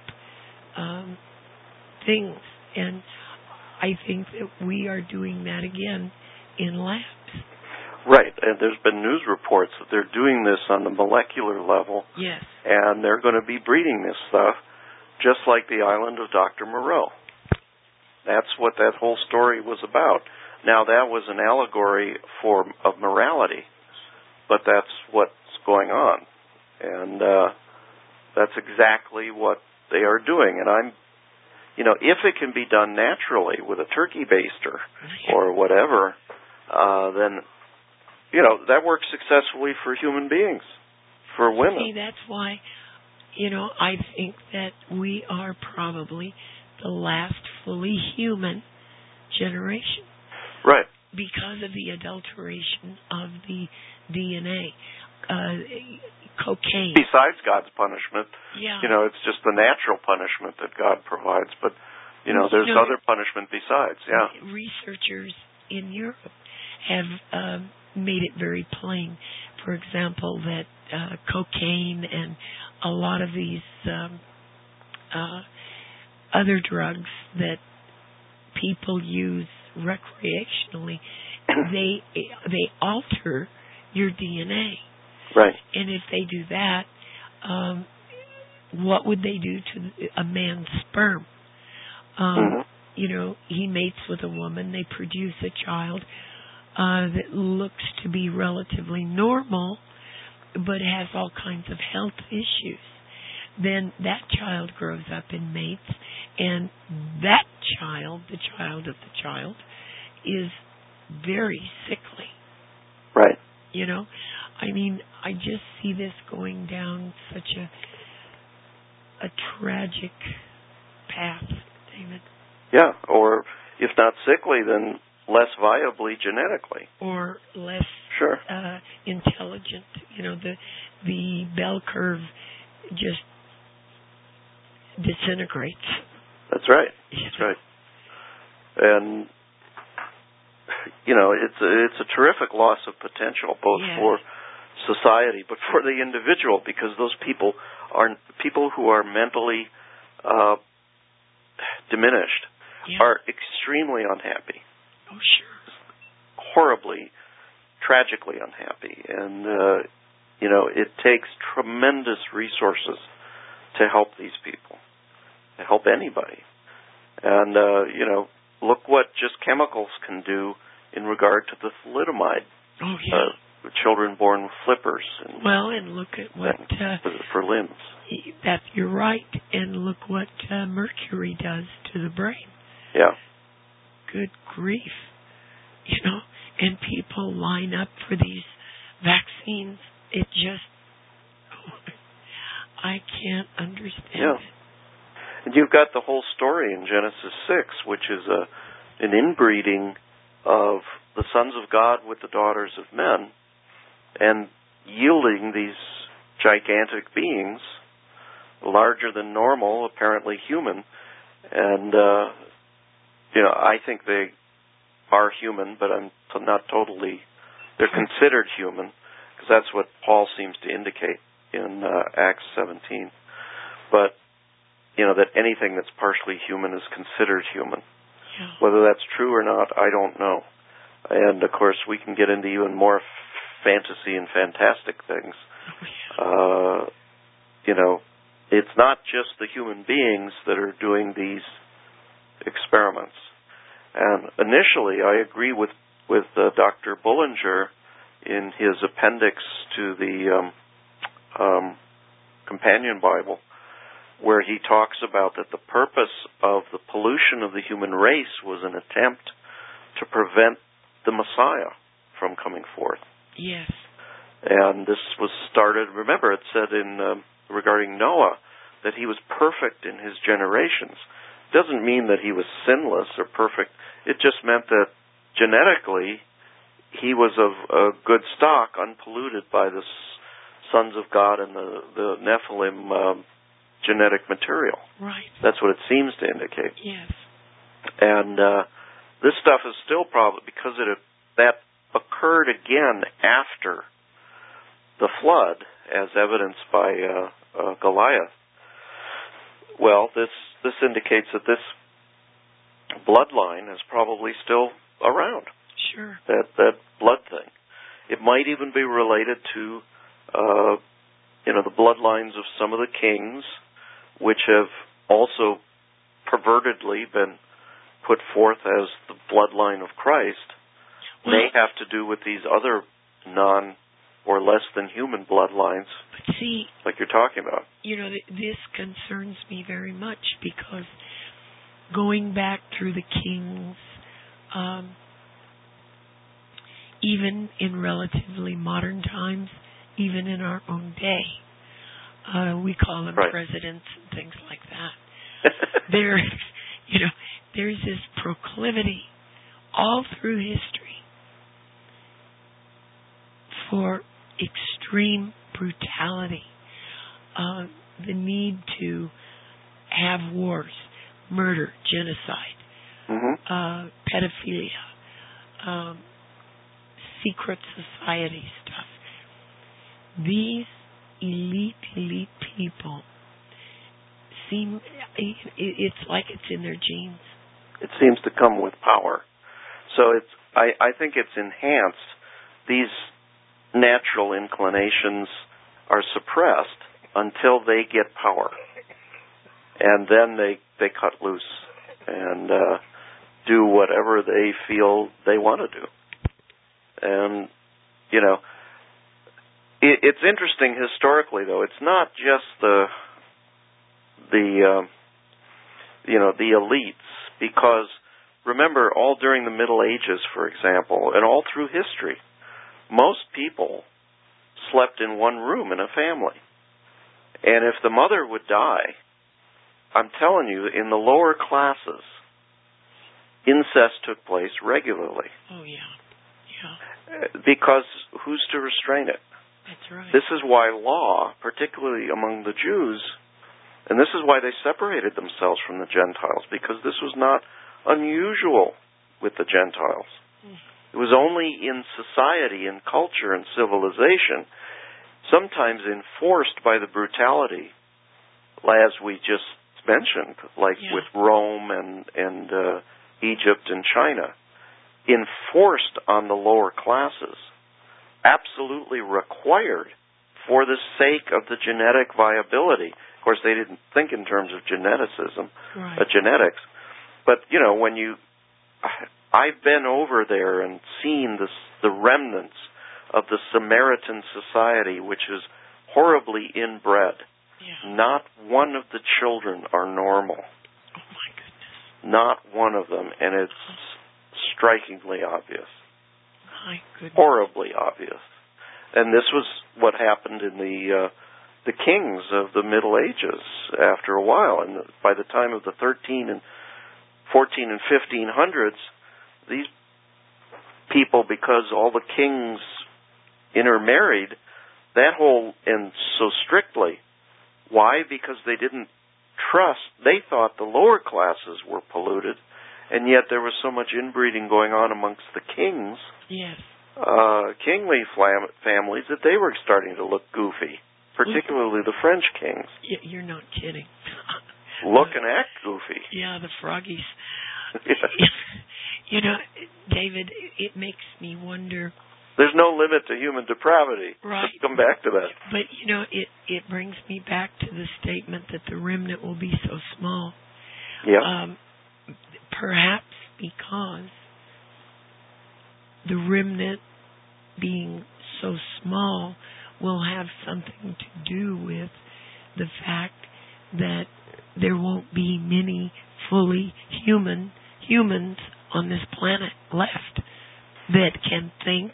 um, things, and I think that we are doing that again in labs. Right, and there's been news reports that they're doing this on the molecular level. Yes. And they're going to be breeding this stuff, just like the island of Doctor Moreau. That's what that whole story was about. Now, that was an allegory for of morality, but that's what's going on. And uh, that's exactly what they are doing. And I'm, you know, if it can be done naturally with a turkey baster or whatever, uh, then, you know, that works successfully for human beings, for women. See, that's why, you know, I think that we are probably the last fully human generation. Right. Because of the adulteration of the D N A. Uh, cocaine. Besides God's punishment, yeah. you know, it's just the natural punishment that God provides. But, you know, there's you know, other punishment besides, yeah. Researchers in Europe have um, made it very plain, for example, that uh, cocaine and a lot of these um, uh, other drugs that people use recreationally, they they alter your D N A. Right. And if they do that, um, what would they do to a man's sperm? Um, mm-hmm. You know, he mates with a woman, they produce a child uh, that looks to be relatively normal, but has all kinds of health issues. Then that child grows up and mates, and that child, the child of the child, is very sickly. Right. You know, I mean, I just see this going down such a a tragic path, David. Yeah, or if not sickly, then less viably genetically. Or less sure. uh, intelligent. You know, the the bell curve just disintegrates. That's right. That's right. And you know, it's a, it's a terrific loss of potential, both yes. for society, but for the individual, because those people are people who are mentally uh, diminished yeah. are extremely unhappy. Oh, sure. Horribly, tragically unhappy, and uh, you know, it takes tremendous resources to help these people, to help anybody, and uh, you know, look what just chemicals can do in regard to the thalidomide. Oh, yeah. Uh, children born with flippers. And well, and look at what... Uh, for, for limbs. That you're right. And look what uh, mercury does to the brain. Yeah. Good grief. You know, and people line up for these vaccines. It just... Oh, I can't understand yeah. it. And you've got the whole story in Genesis six, which is a an inbreeding of the sons of God with the daughters of men, and yielding these gigantic beings, larger than normal, apparently human. And, uh, you know, I think they are human, but I'm not totally, they're considered human, because that's what Paul seems to indicate in uh, Acts seventeen. But, you know, that anything that's partially human is considered human. Yeah. Whether that's true or not, I don't know. And, of course, we can get into even more f- fantasy and fantastic things. Uh, you know, it's not just the human beings that are doing these experiments. And initially, I agree with with uh, Doctor Bullinger in his appendix to the um, um, Companion Bible, where he talks about that the purpose of the pollution of the human race was an attempt to prevent the Messiah from coming forth. Yes. And this was started, remember it said in um, regarding Noah that he was perfect in his generations. It doesn't mean that he was sinless or perfect. It just meant that genetically he was of a good stock, unpolluted by the sons of God and the, the Nephilim um, genetic material. Right. That's what it seems to indicate. Yes. And uh, this stuff is still probably, because it that occurred again after the flood, as evidenced by uh, uh, Goliath. Well, this this indicates that this bloodline is probably still around. Sure. That that blood thing. It might even be related to, uh, you know, the bloodlines of some of the kings, which have also pervertedly been put forth as the bloodline of Christ. Well, may have to do with these other non or less than human bloodlines. But see, like you're talking about. You know, this concerns me very much because going back through the kings, um, even in relatively modern times, even in our own day, uh, we call them right. presidents and things like that. there, you know, there's this proclivity all through history for extreme brutality, uh, the need to have wars, murder, genocide, mm-hmm. uh, pedophilia, um, secret society stuff. These elite, elite people seem, it's like it's in their genes. It seems to come with power. So it's, I, I think it's enhanced. These natural inclinations are suppressed until they get power. And then they, they cut loose and uh, do whatever they feel they want to do. And, you know, it, it's interesting historically, though. It's not just the, the uh, you know, the elites, because remember, all during the Middle Ages, for example, and all through history, most people slept in one room in a family. And if the mother would die, I'm telling you, in the lower classes, incest took place regularly. Oh, yeah. Yeah. Because who's to restrain it? That's right. This is why law, particularly among the Jews, and this is why they separated themselves from the Gentiles, because this was not unusual with the Gentiles. Mm. It was only in society and culture and civilization, sometimes enforced by the brutality, as we just mentioned, like yeah. with Rome and, and uh, Egypt and China, enforced on the lower classes, absolutely required for the sake of the genetic viability. Of course, they didn't think in terms of geneticism, right. uh, genetics. But, you know, when you... I've been over there and seen this, the remnants of the Samaritan society, which is horribly inbred. Yeah. Not one of the children are normal. Oh, my goodness. Not one of them, and it's strikingly obvious. My goodness. Horribly obvious. And this was what happened in the uh, the kings of the Middle Ages after a while. And by the time of the thirteen and fourteen and fifteen hundreds, these people, because all the kings intermarried, that whole, and so strictly. Why? Because they didn't trust, they thought the lower classes were polluted, and yet there was so much inbreeding going on amongst the kings, yes. uh, kingly flam- families, that they were starting to look goofy, particularly the French kings. You're not kidding. Look and act goofy. Yeah, the froggies. Yeah. You know, David, it makes me wonder. There's no limit to human depravity. Right. Let's come back to that. But, you know, it, it brings me back to the statement that the remnant will be so small. Yeah. Um, perhaps because the remnant being so small will have something to do with the fact that there won't be many fully human humans on this planet left that can think,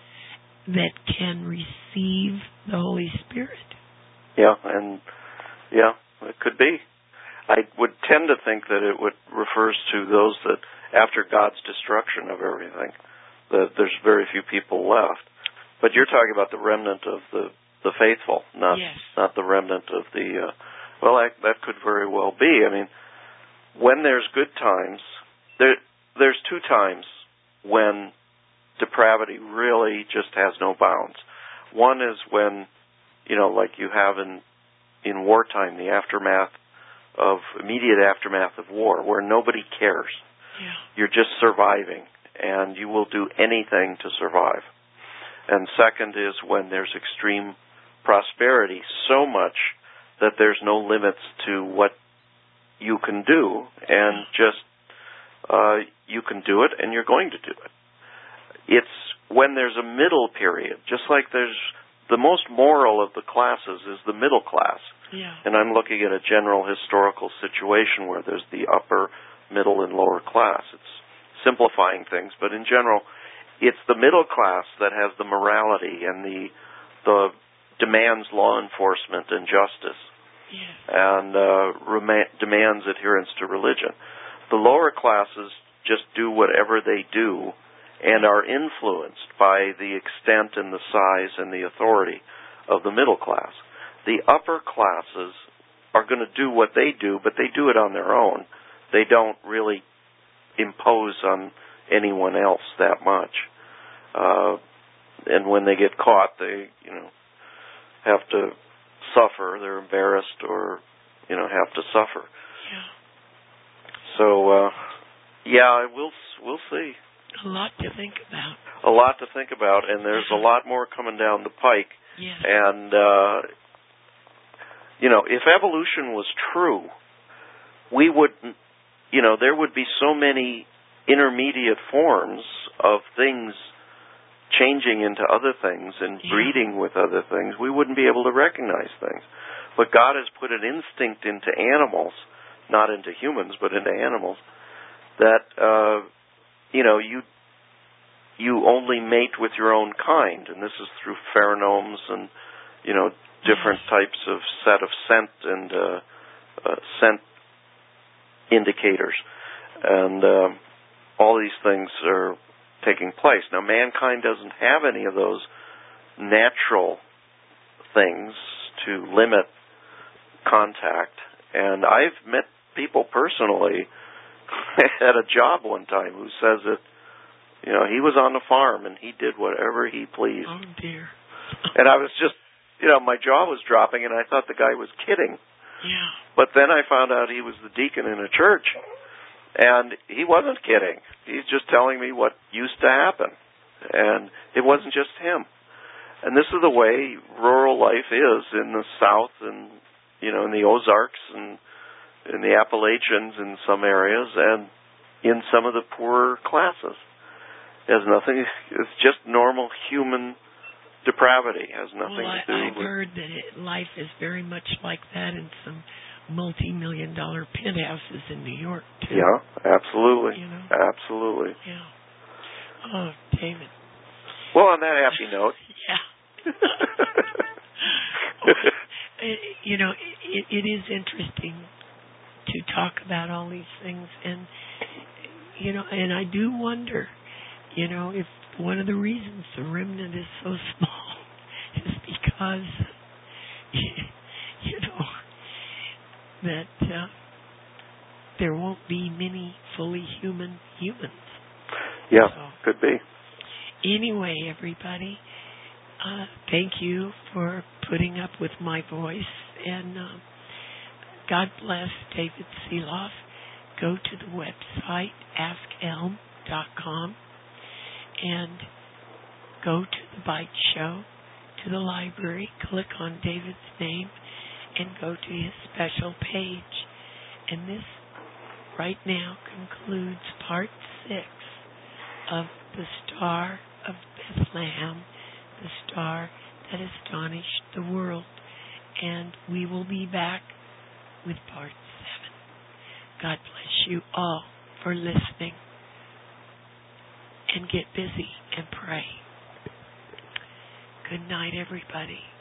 that can receive the Holy Spirit. Yeah, and yeah, it could be. I would tend to think that it would refers to those that, after God's destruction of everything, that there's very few people left. But you're talking about the remnant of the, the faithful, not yes. not the remnant of the. Uh, well, I, that could very well be. I mean, when there's good times, there there's two times when depravity really just has no bounds. One is when, you know, like you have in in wartime, the aftermath of immediate aftermath of war, where nobody cares. Yeah. You're just surviving, and you will do anything to survive. And second is when there's extreme prosperity, so much that there's no limits to what you can do, and just uh, you can do it, and you're going to do it. It's when there's a middle period, just like there's the most moral of the classes is the middle class. Yeah. And I'm looking at a general historical situation where there's the upper, middle, and lower class. It's simplifying things, but in general, it's the middle class that has the morality and the the demands law enforcement and justice, yes. and uh, rema- demands adherence to religion. The lower classes just do whatever they do and are influenced by the extent and the size and the authority of the middle class. The upper classes are going to do what they do, but they do it on their own. They don't really impose on anyone else that much. Uh, and when they get caught, they, you know, have to suffer. They're embarrassed or, you know, have to suffer. Yeah. So, uh, yeah, we'll we'll see. A lot to think about. A lot to think about, and there's a lot more coming down the pike. Yes. And, uh, you know, if evolution was true, we would, you know, there would be so many intermediate forms of things changing into other things and yeah. breeding with other things, we wouldn't be able to recognize things. But God has put an instinct into animals, not into humans, but into animals, that, uh, you know, you you only mate with your own kind, and this is through pheromones and, you know, different yes. types of set of scent and uh, uh, scent indicators. And um, all these things are taking place. Now, mankind doesn't have any of those natural things to limit contact. And I've met people personally at a job one time who says that, you know, he was on the farm and he did whatever he pleased. Oh, dear. And I was just, you know, my jaw was dropping and I thought the guy was kidding. Yeah. But then I found out he was the deacon in a church. And he wasn't kidding. He's just telling me what used to happen. And it wasn't just him. And this is the way rural life is in the South and, you know, in the Ozarks and in the Appalachians in some areas and in some of the poorer classes. It has nothing, it's just normal human depravity. It has nothing well, I, to do I've with... heard that it, life is very much like that in some multi-million dollar penthouses in New York, too. Yeah, absolutely. You know? Absolutely. Yeah. Oh, David. Well, on that happy note. Yeah. well, it, you know, it, it is interesting to talk about all these things, and, you know, and I do wonder, you know, if one of the reasons the remnant is so small is because, you know, that uh, there won't be many fully human humans. Yeah, so, could be. Anyway, everybody, uh, thank you for putting up with my voice, and uh, God bless David Seeloff. Go to the website, ask elm dot com, and go to the Bite Show, to the library, click on David's name, and go to his special page. And this, right now, concludes part six of the star of Bethlehem, the star that astonished the world. And we will be back with part seven. God bless you all for listening. And get busy and pray. Good night, everybody.